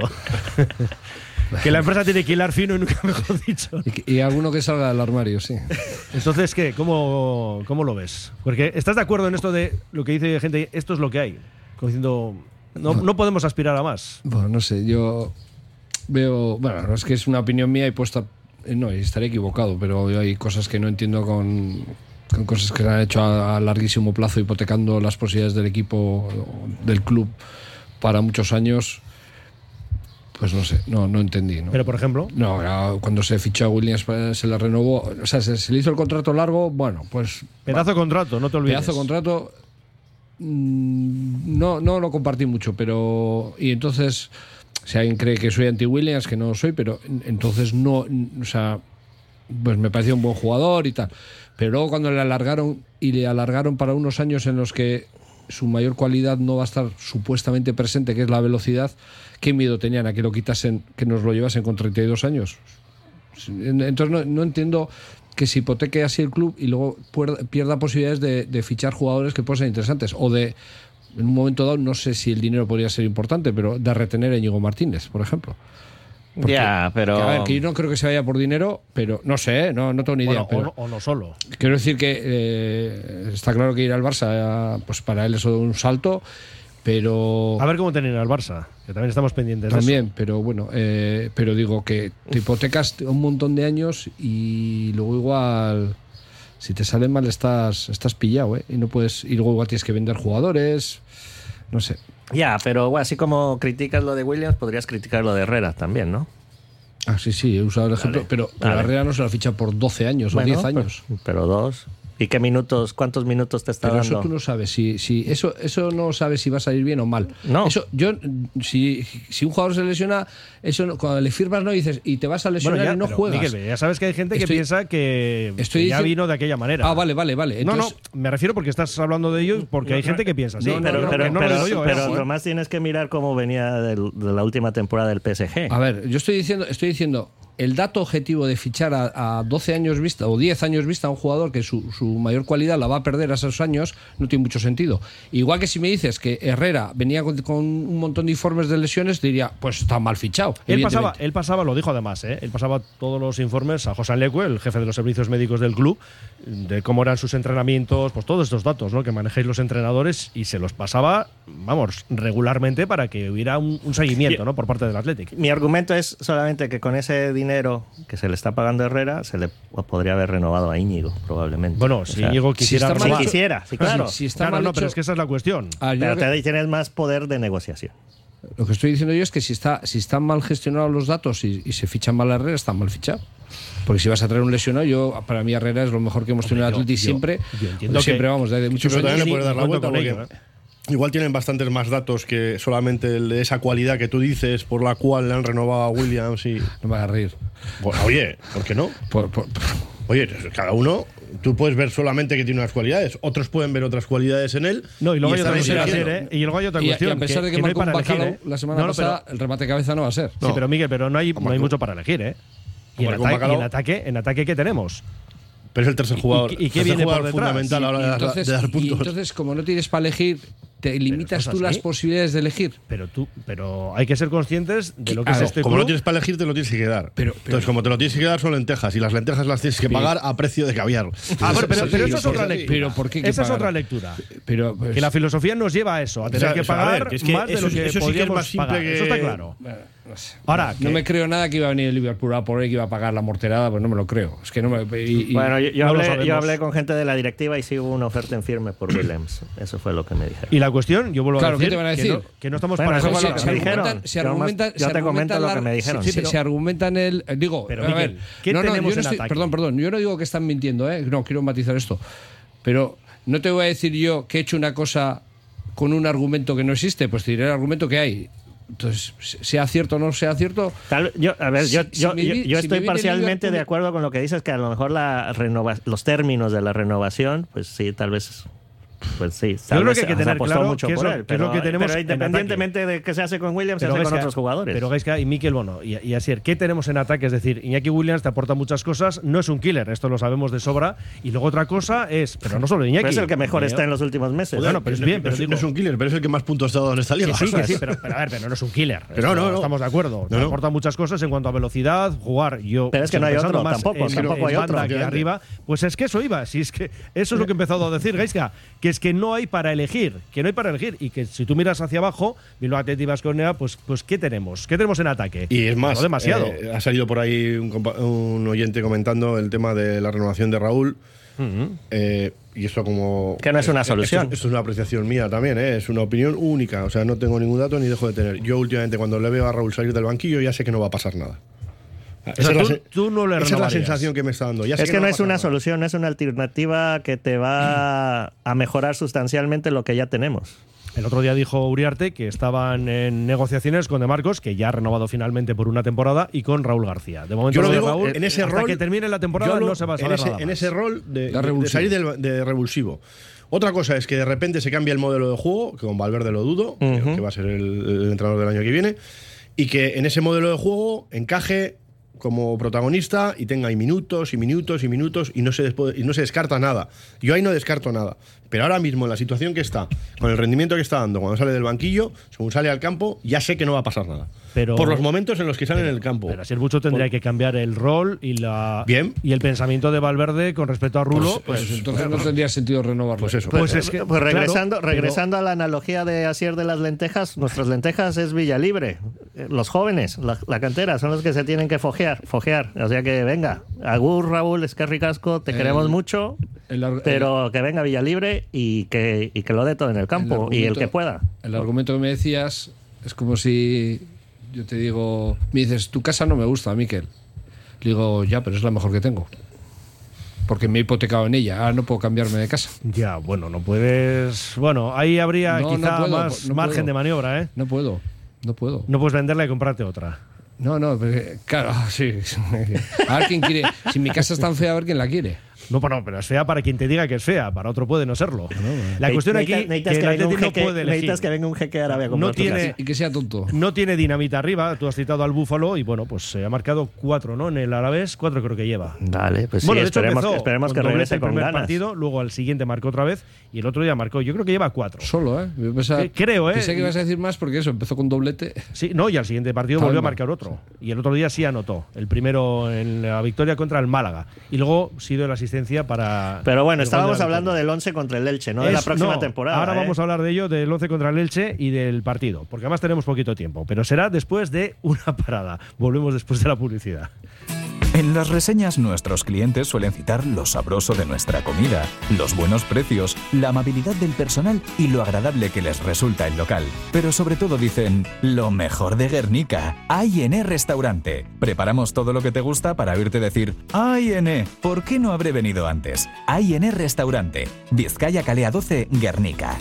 Que la empresa tiene que hilar fino y nunca mejor dicho. Y alguno que salga del armario, sí. Entonces, ¿qué? ¿Cómo lo ves? Porque ¿estás de acuerdo en esto de lo que dice gente? Esto es lo que hay. Como diciendo, no podemos aspirar a más. Bueno, no sé, yo veo... Bueno, es que es una opinión mía y puesta... No, estaré equivocado, pero hay cosas que no entiendo con cosas que se han hecho a larguísimo plazo, hipotecando las posibilidades del equipo, del club, para muchos años. Pues no sé, no entendí, ¿no? Pero, por ejemplo... No, cuando se fichó a Williams se le renovó... O sea, se le hizo el contrato largo, bueno, pues... Pedazo de contrato, no te olvides. Pedazo de contrato... No lo compartí mucho, pero... Y entonces... Si alguien cree que soy anti-Williams, que no lo soy, pero entonces no, o sea, pues me parecía un buen jugador y tal. Pero luego cuando le alargaron para unos años en los que su mayor cualidad no va a estar supuestamente presente, que es la velocidad, ¿qué miedo tenían a que lo quitasen, que nos lo llevasen con 32 años? Entonces no entiendo que se hipoteque así el club y luego pierda posibilidades de fichar jugadores que puedan ser interesantes, o de, en un momento dado, no sé si el dinero podría ser importante, pero de retener a Íñigo Martínez, por ejemplo. Porque, pero... Que, a ver, que yo no creo que se vaya por dinero, pero no sé, no tengo ni idea. Bueno, pero o no solo. Quiero decir que está claro que ir al Barça, pues para él es un salto, pero... A ver cómo tienen al Barça, que también estamos pendientes de también, eso. pero bueno, pero digo que te hipotecas un montón de años y luego igual, si te sale mal estás pillado, y no puedes, y luego igual tienes que vender jugadores, no sé. Ya, pero bueno, así como criticas lo de Williams, podrías criticar lo de Herrera también, ¿no? Ah, sí, he usado el ejemplo, pero Herrera no se lo ficha por 12 años o 10 años. Pero 2. ¿Y cuántos minutos te está pero dando? Eso tú no sabes, si eso no sabes si va a salir bien o mal. No. Eso, si un jugador se lesiona, eso cuando le firmas no dices y te vas a lesionar y no juegas. Miguel, ya sabes que hay gente que piensa que ya vino de aquella manera. Ah, vale. Entonces, no, me refiero porque estás hablando de ello, porque hay gente que piensa así. Pero Tomás, tienes que mirar cómo venía de la última temporada del PSG. A ver, yo estoy diciendo el dato objetivo de fichar a 12 años vista o 10 años vista a un jugador que su mayor cualidad la va a perder a esos años no tiene mucho sentido. Igual que si me dices que Herrera venía con un montón de informes de lesiones, diría, pues está mal fichado. Él pasaba, lo dijo además, él pasaba todos los informes a José Leque, el jefe de los servicios médicos del club, de cómo eran sus entrenamientos, pues todos estos datos, ¿no?, que manejáis los entrenadores, y se los pasaba, vamos, regularmente para que hubiera un seguimiento, ¿no?, por parte del Athletic. Mi argumento es solamente que con ese dinero que se le está pagando a Herrera, se le podría haber renovado a Íñigo, probablemente. Bueno, si Íñigo quisiera... Si quisiera, sí, claro. Si está mal hecho, pero es que esa es la cuestión. Pero tienes más poder de negociación. Lo que estoy diciendo yo es que si están mal gestionados los datos y se ficha mal a Herrera, está mal fichado. Porque si vas a traer un lesionado, para mí Herrera es lo mejor que hemos tenido en el Athletic siempre. Yo entiendo que siempre, vamos, desde muchos años. También le puedes dar la vuelta porque igual tienen bastantes más datos que solamente el de esa cualidad que tú dices por la cual le han renovado a Williams y... No me hagas reír. Bueno, oye, ¿por qué no? Oye, cada uno... Tú puedes ver solamente que tiene unas cualidades, otros pueden ver otras cualidades en él. No, y luego hay otra cuestión. Y a pesar de que marcó un bacalao la semana pasada, el remate de cabeza no va a ser. Sí, pero Miguel, no hay mucho para elegir, Y en ataque, ¿qué tenemos? Pero es el tercer jugador. ¿Y qué viene por detrás? Fundamental a la hora de dar puntos. Y entonces, como no tienes para elegir, te limitas tú las posibilidades de elegir. Pero hay que ser conscientes de lo que es este como club. No tienes para elegir, te lo tienes que quedar. Entonces, como te lo tienes que quedar, son lentejas. Y las lentejas las tienes que pagar a precio de caviar. Pero eso es otra lectura. Pero ¿por qué esa es otra lectura. Que la filosofía nos lleva a eso, a tener que pagar más de lo que podríamos pagar. Eso está claro. Ahora, no me creo nada que iba a venir el Liverpool a por él, que iba a pagar la morterada, pues no me lo creo. Es que no me. Bueno, yo hablé con gente de la directiva y sí hubo una oferta en firme por Williams. Eso fue lo que me dijeron. Y la cuestión, yo vuelvo a decir, ¿qué te van a decir? Que no estamos para eso. Yo te comento lo que me dijeron. Se argumentan el. Digo, pero Miguel, ¿qué tenemos en ataque? Perdón, yo no digo que están mintiendo, no, quiero matizar esto. Pero no te voy a decir yo que he hecho una cosa con un argumento que no existe, pues te diré el argumento que hay. Entonces, sea cierto o no sea cierto. Yo estoy parcialmente de acuerdo con lo que dices, que a lo mejor los términos de la renovación, pues sí, tal vez. Pues sí, yo creo que hay que tener claro mucho por él, pero independientemente de que se hace con Williams, se hace con otros jugadores. Pero Gaisca y Mikel Bono y Asier, ¿qué tenemos en ataque? Es decir, Iñaki Williams te aporta muchas cosas, no es un killer, esto lo sabemos de sobra. Y luego otra cosa es, pero no solo Iñaki. Pero es el que mejor está en los últimos meses. Bueno, pero es bien, pero no es un killer, pero es el que más puntos ha dado en esta liga. Sí, pero a ver, pero no es un killer. Pero no, estamos de acuerdo. Te aporta muchas cosas en cuanto a velocidad, jugar. Pero es que no hay otro, tampoco hay otro. Aquí arriba, pues es que eso iba. Si es que eso es lo que he empezado a decir, Gaisca, que es que no hay para elegir, y que si tú miras hacia abajo, Bilbao Athletic Baskonia, pues ¿qué tenemos? ¿Qué tenemos en ataque? Y es más, no demasiado. Ha salido por ahí un oyente comentando el tema de la renovación de Raúl. Y eso como... Que no es una solución. Esto es una apreciación mía también, es una opinión única. O sea, no tengo ningún dato ni dejo de tener. Yo últimamente cuando le veo a Raúl salir del banquillo ya sé que no va a pasar nada. Esa es la sensación que me está dando. Es que no es una solución, es una alternativa que te va a mejorar sustancialmente lo que ya tenemos. El otro día dijo Uriarte que estaban en negociaciones con De Marcos, que ya ha renovado finalmente por una temporada, y con Raúl García. De momento, yo lo digo, Raúl, en ese hasta rol, que termine la temporada no se va a saber nada más. En ese rol de salir de revulsivo. Otra cosa es que de repente se cambia el modelo de juego, que con Valverde lo dudo, que va a ser el entrenador del año que viene, y que en ese modelo de juego encaje como protagonista y tenga minutos y minutos y minutos y no se descarta nada. Yo ahí no descarto nada. Pero ahora mismo, en la situación que está, con el rendimiento que está dando cuando sale del banquillo, según sale al campo, ya sé que no va a pasar nada. Por los momentos en los que sale en el campo. Pero así el mucho tendría que cambiar el rol y y el pensamiento de Valverde con respecto a Rulo. Pues entonces no tendría sentido renovarlo. Pues eso. Pues regresando a la analogía de Asier de las lentejas, nuestras lentejas es Villalibre. Los jóvenes, la cantera, son los que se tienen que fojear. O sea que venga, agur Raúl, es que ricasco, te queremos mucho, pero que venga Villalibre y que lo dé todo en el campo, y el que pueda. El argumento que me decías es como si yo te digo, me dices, tu casa no me gusta, Miquel. Le digo, ya, pero es la mejor que tengo. Porque me he hipotecado en ella. Ahora no puedo cambiarme de casa. Ya, bueno, no puedes. Bueno, ahí habría quizá más margen de maniobra, ¿eh? No puedo. No puedes venderla y comprarte otra. No, claro, sí. A ver quién quiere. Si mi casa es tan fea, a ver quién la quiere. No, pero es fea para quien te diga que es fea, para otro puede no serlo. La cuestión aquí es que el Atleti no puede elegir. Necesitas que venga un jeque árabe a comprar tu casa. Y que sea tonto. No tiene dinamita arriba. Tú has citado al Búfalo y bueno, pues se ha marcado 4, ¿no? En el Alavés, 4 creo que lleva. Vale, pues bueno, sí, esperemos que regrese el con primer ganas. partido, luego al siguiente marcó otra vez y el otro día marcó. Yo creo que lleva 4. Solo, ¿eh? Creo, ¿eh? Pensé que ibas a decir más porque eso, empezó con doblete. Sí, no, y al siguiente partido volvió a marcar otro. Y el otro día sí anotó. El primero en la victoria contra el Málaga. Y luego sí dio la asistencia para... Pero bueno, estábamos hablando del 11 contra el Elche, no de la próxima temporada. Ahora vamos a hablar de ello, del 11 contra el Elche y del partido, porque además tenemos poquito tiempo, pero será después de una parada. Volvemos después de la publicidad. En las reseñas nuestros clientes suelen citar lo sabroso de nuestra comida, los buenos precios, la amabilidad del personal y lo agradable que les resulta el local. Pero sobre todo dicen, lo mejor de Guernica, A&E Restaurante. Preparamos todo lo que te gusta para oírte decir, A&E, ¿por qué no habré venido antes? A&E Restaurante, Vizcaya Calea 12, Guernica.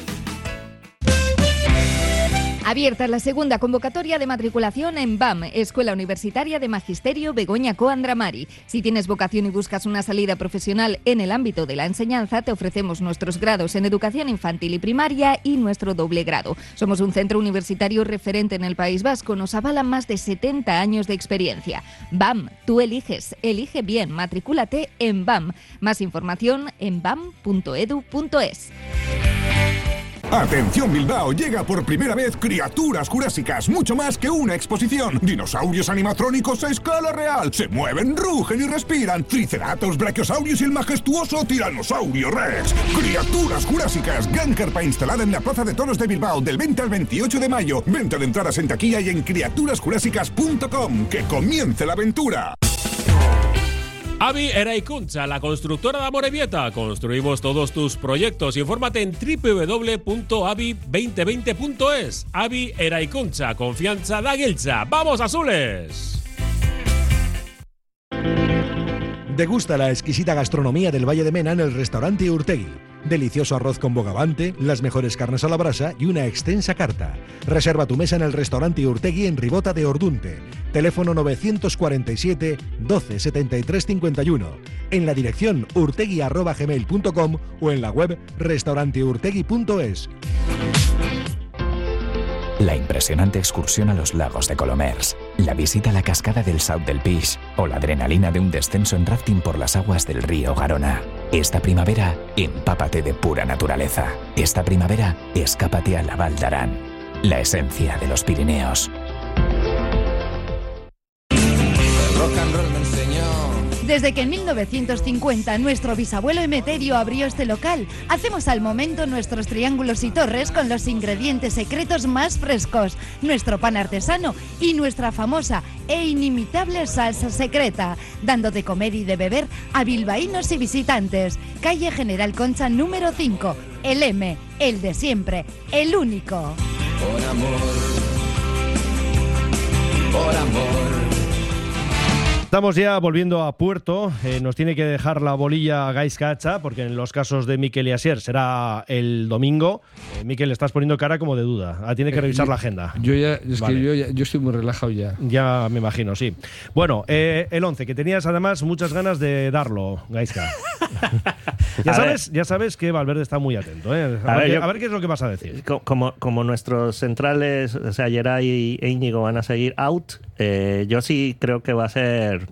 Abierta la segunda convocatoria de matriculación en BAM, Escuela Universitaria de Magisterio Begoña Coandramari. Si tienes vocación y buscas una salida profesional en el ámbito de la enseñanza, te ofrecemos nuestros grados en educación infantil y primaria y nuestro doble grado. Somos un centro universitario referente en el País Vasco, nos avalan más de 70 años de experiencia. BAM, tú eliges, elige bien, matricúlate en BAM. Más información en bam.edu.es. Atención Bilbao, llega por primera vez Criaturas Jurásicas, mucho más que una exposición. Dinosaurios animatrónicos a escala real, se mueven, rugen y respiran. Triceratops, Brachiosaurus y el majestuoso Tiranosaurio Rex. Criaturas Jurásicas, gran carpa instalada en la Plaza de Toros de Bilbao del 20 al 28 de mayo. Venta de entradas en taquilla y en criaturasjurásicas.com. ¡Que comience la aventura! Abi Eraikuntza, la constructora de Amorebieta. Construimos todos tus proyectos. Infórmate en www.abi2020.es. Abi Eraikuntza, confianza da giltza. ¡Vamos, azules! Degusta la exquisita gastronomía del Valle de Mena en el restaurante Urtegui. Delicioso arroz con bogavante, las mejores carnes a la brasa y una extensa carta. Reserva tu mesa en el restaurante Urtegui en Ribota de Ordunte. Teléfono 947 12 73 51. En la dirección urtegui@gmail.com o en la web restauranteurtegui.es. La impresionante excursión a los lagos de Colomers, la visita a la cascada del Saut del Pis o la adrenalina de un descenso en rafting por las aguas del río Garona. Esta primavera, empápate de pura naturaleza. Esta primavera, escápate a la Val d'Aran, la esencia de los Pirineos. El rock and roll me enseñó. Desde que en 1950 nuestro bisabuelo Emeterio abrió este local, hacemos al momento nuestros triángulos y torres con los ingredientes secretos más frescos, nuestro pan artesano y nuestra famosa e inimitable salsa secreta, dando de comer y de beber a bilbaínos y visitantes. Calle General Concha número 5, el M, el de siempre, el único. Por amor, por amor. Estamos ya volviendo a puerto. Nos tiene que dejar la bolilla Gaizka Atxa, porque en los casos de Mikel y Asier será el domingo. Mikel, estás poniendo cara como de duda. Tiene que revisar la agenda. Yo estoy muy relajado ya. Ya me imagino, sí. Bueno, el 11, que tenías además muchas ganas de darlo, Gaizka. Ya sabes que Valverde está muy atento. A ver qué es lo que vas a decir. Como nuestros centrales, o sea, Geray e Íñigo van a seguir out, yo sí creo que va a ser...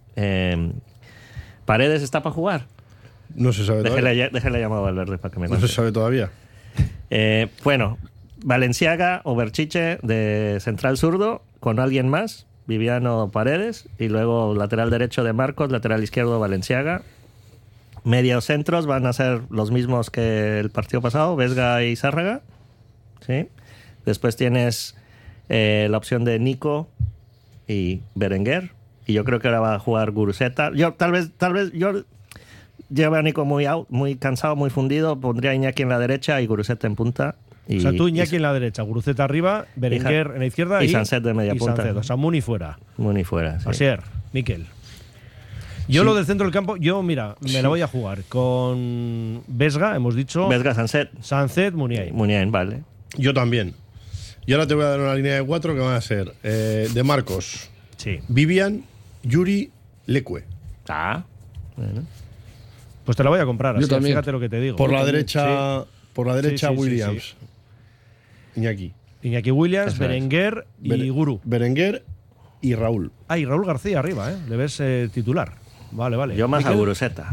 ¿Paredes está para jugar? No se sabe todavía. Déjale llamar a Valverde para que me No cuente. se sabe todavía. Bueno, Valenciaga o Berchiche de central zurdo con alguien más, Viviano Paredes, y luego lateral derecho de Marcos, lateral izquierdo Valenciaga. Medios centros van a ser los mismos que el partido pasado, Vesga y Zárraga. ¿Sí? Después tienes la opción de Nico y Berenguer. Y yo creo que ahora va a jugar Guruceta. Yo tal vez yo llevo a Nico muy cansado, muy fundido. Pondría a Iñaki en la derecha y Guruceta en punta. O sea, tú Iñaki en la derecha, Guruceta arriba, Berenguer en la izquierda y Sanset de media punta. Sanset, o sea, Muni fuera. Muni fuera, sí. Asier, Mikel. Yo lo del centro del campo, me la voy a jugar con Vesga, hemos dicho. Vesga, Sanset, Muniain. Muniain, vale. Yo también. Y ahora te voy a dar una línea de 4 que van a ser de Marcos, Vivian, Yuri, Leque. Bueno. Pues te la voy a comprar, así, también. fíjate lo que te digo. Por la derecha, Williams. Iñaki Williams, Eso Berenguer y Guru. Berenguer y Raúl. Y Raúl García arriba, le ves titular. Vale. Yo más Mikel. a Guruceta.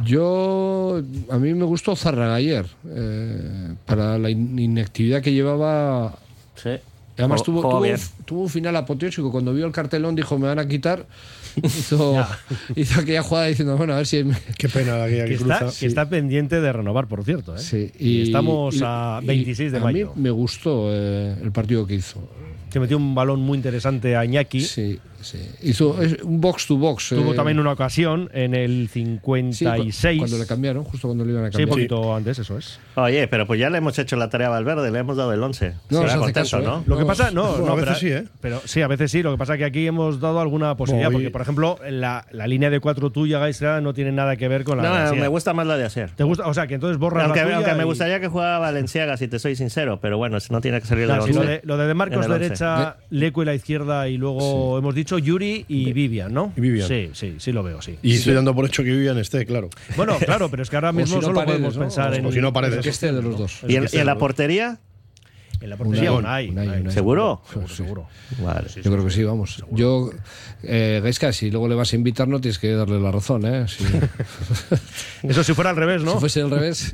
A mí me gustó Zárraga ayer. Para la inactividad que llevaba. Sí. Además tuvo un final apoteósico. Cuando vio el cartelón dijo, me van a quitar. Hizo aquella jugada diciendo, bueno, a ver si... Qué pena aquella que cruza. Que está pendiente de renovar, por cierto. Sí, y estamos a 26 de mayo. A mí me gustó el partido que hizo. Se metió un balón muy interesante a Iñaki. Sí. Hizo un box to box. Tuvo también una ocasión en el 56. Sí, cuando le cambiaron, justo cuando le iban a cambiar. Sí, un poquito antes, eso es. Oye, pero pues ya le hemos hecho la tarea a Valverde, le hemos dado el 11. No, se hace contento, caso, ¿no? Lo que pasa, a veces sí, Pero sí, a veces sí. Lo que pasa es que aquí hemos dado alguna posibilidad. Porque, por ejemplo, la línea de 4 tuya, Gaisca, no tiene nada que ver con la de Asier. No, me gusta más la de Asier. ¿Te gusta? O sea, que entonces borras aunque, la tuya. Aunque me gustaría que jugara Valenciaga, si te soy sincero, pero bueno, no tiene que salir claro, de 11. Lo de Marcos derecha, Leque la izquierda y luego hemos dicho Yuri y Vivian, ¿no? Y Vivian. Sí lo veo, sí. Y estoy dando por hecho que Vivian esté, claro. Bueno, claro, pero es que ahora mismo si no solo Paredes, podemos pensar en... O si no Paredes. Que esté de los dos. ¿Y en la portería? En la portería Unai. ¿Seguro? Seguro. Vale. Yo creo que sí, vamos. Yo, Gaisca, si luego le vas a invitar, no tienes que darle la razón, ¿eh? Sí. Eso si fuera al revés, ¿no? Si fuese al revés.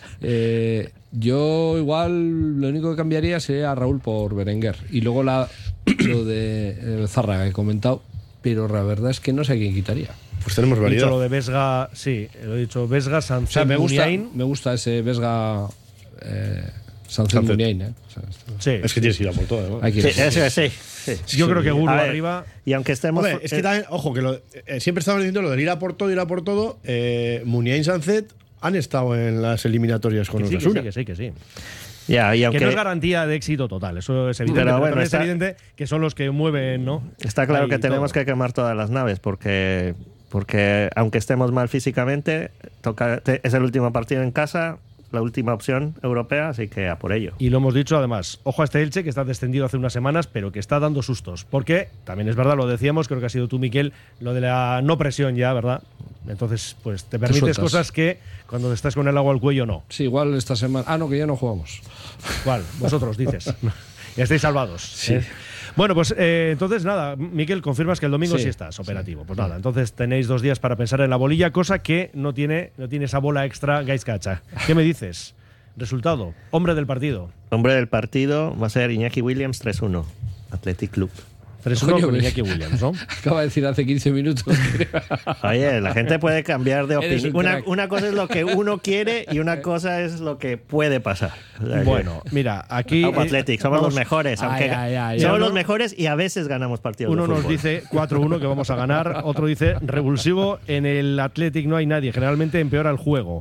Yo igual lo único que cambiaría sería a Raúl por Berenguer. Y luego lo de Zárraga que he comentado, pero la verdad es que no sé a quién quitaría. Pues tenemos He variedad. dicho lo de Vesga, sí, lo he dicho Vesga, Sanzet, O sea, me gusta ese Vesga Sanzet Muniain, ¿eh? O sea, sí, es que tienes que ir a por todo, ¿no? Sí. Yo creo que Guru arriba. Y aunque estemos. Hombre, es que también, ojo, que siempre estamos diciendo lo del ir a por todo. Muniain y Sanzet han estado en las eliminatorias con Osasuna. Que sí. Ya, y aunque, que no es garantía de éxito total, eso es evidente. Pero bueno, es evidente que son los que mueven, ¿no? Está claro que tenemos que quemar todas las naves porque aunque estemos mal físicamente, es el último partido en casa, la última opción europea, así que a por ello. Y lo hemos dicho además, ojo a este Elche que está descendido hace unas semanas, pero que está dando sustos. Porque, también es verdad, lo decíamos, creo que ha sido tú, Miquel, lo de la no presión ya, ¿verdad? Entonces, pues te permites cosas que cuando estás con el agua al cuello no. Sí, igual esta semana. Ah, no, que ya no jugamos. ¿Cuál? Vosotros dices. Ya estáis salvados. Sí. Bueno, pues entonces nada, Miquel, confirmas que el domingo sí estás operativo. Pues nada, entonces tenéis 2 días para pensar en la bolilla, cosa que no tiene esa bola extra Gaizka Atxa. ¿Qué me dices? Resultado, hombre del partido. Hombre del partido va a ser Iñaki Williams 3-1, Athletic Club. 3-1 con Iñaki Williams, ¿no? Acaba de decir hace 15 minutos. Oye, la gente puede cambiar de opinión. Una cosa es lo que uno quiere y una cosa es lo que puede pasar. O sea, bueno, mira, aquí... Athletic, somos los mejores. Somos los mejores y a veces ganamos partidos Uno de fútbol. nos dice 4-1 que vamos a ganar, otro dice revulsivo, en el Athletic no hay nadie, generalmente empeora el juego.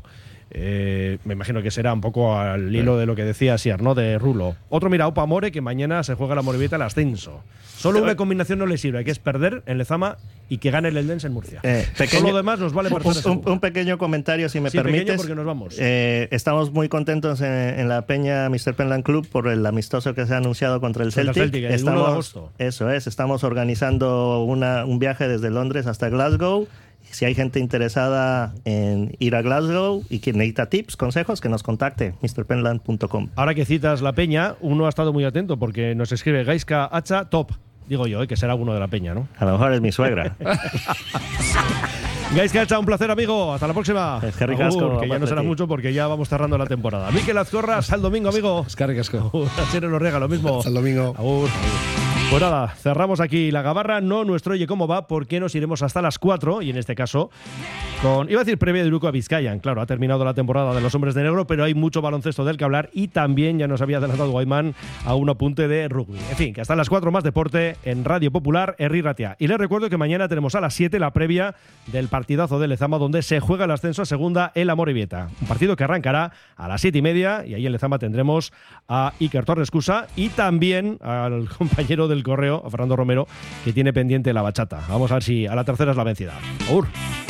Me imagino que será un poco al hilo de lo que decía Asier, ¿no? De Rulo. Otro mira, Opa More, que mañana se juega la Morevieta el ascenso. Solo una combinación no le sirve, que es perder en Lezama y que gane el Eldense en Murcia. Todo lo demás nos vale para un pequeño comentario, si me permites. Pequeño porque nos vamos. Estamos muy contentos en la Peña Mr. Penland Club por el amistoso que se ha anunciado contra el Celtic. El 1 de agosto. Eso es, estamos organizando un viaje desde Londres hasta Glasgow. Si hay gente interesada en ir a Glasgow y que necesita tips, consejos, que nos contacte, mrpenland.com. Ahora que citas la Peña, uno ha estado muy atento porque nos escribe Gaiska Hacha Top. Digo yo, que será uno de la Peña, ¿no? A lo mejor es mi suegra. Gaiska Hacha, un placer, amigo. Hasta la próxima. Es que ricasco, que ya no será mucho porque ya vamos cerrando la temporada. Mikel Azcorra, hasta el domingo, amigo. Es que ricasco. Asier Elorriaga, lo mismo. Hasta el domingo. Agur. Pues nada, cerramos aquí la gabarra, no nuestro Oye Cómo Va, porque nos iremos hasta las 4, y en este caso, iba a decir previa de Iruko a Vizcayan. Claro, ha terminado la temporada de los Hombres de Negro, pero hay mucho baloncesto del que hablar, y también ya nos había adelantado Guaymán a un apunte de rugby. En fin, que hasta las 4 más deporte en Radio Popular, Herri Ratia. Y les recuerdo que mañana tenemos a las 7 la previa del partidazo de Lezama, donde se juega el ascenso a segunda en la Amorebieta. Un partido que arrancará a las 7:30, y ahí en Lezama tendremos a Iker Torres Cusa y también al compañero del Correo, a Fernando Romero, que tiene pendiente la bachata. Vamos a ver si a la tercera es la vencida. ¡Aur!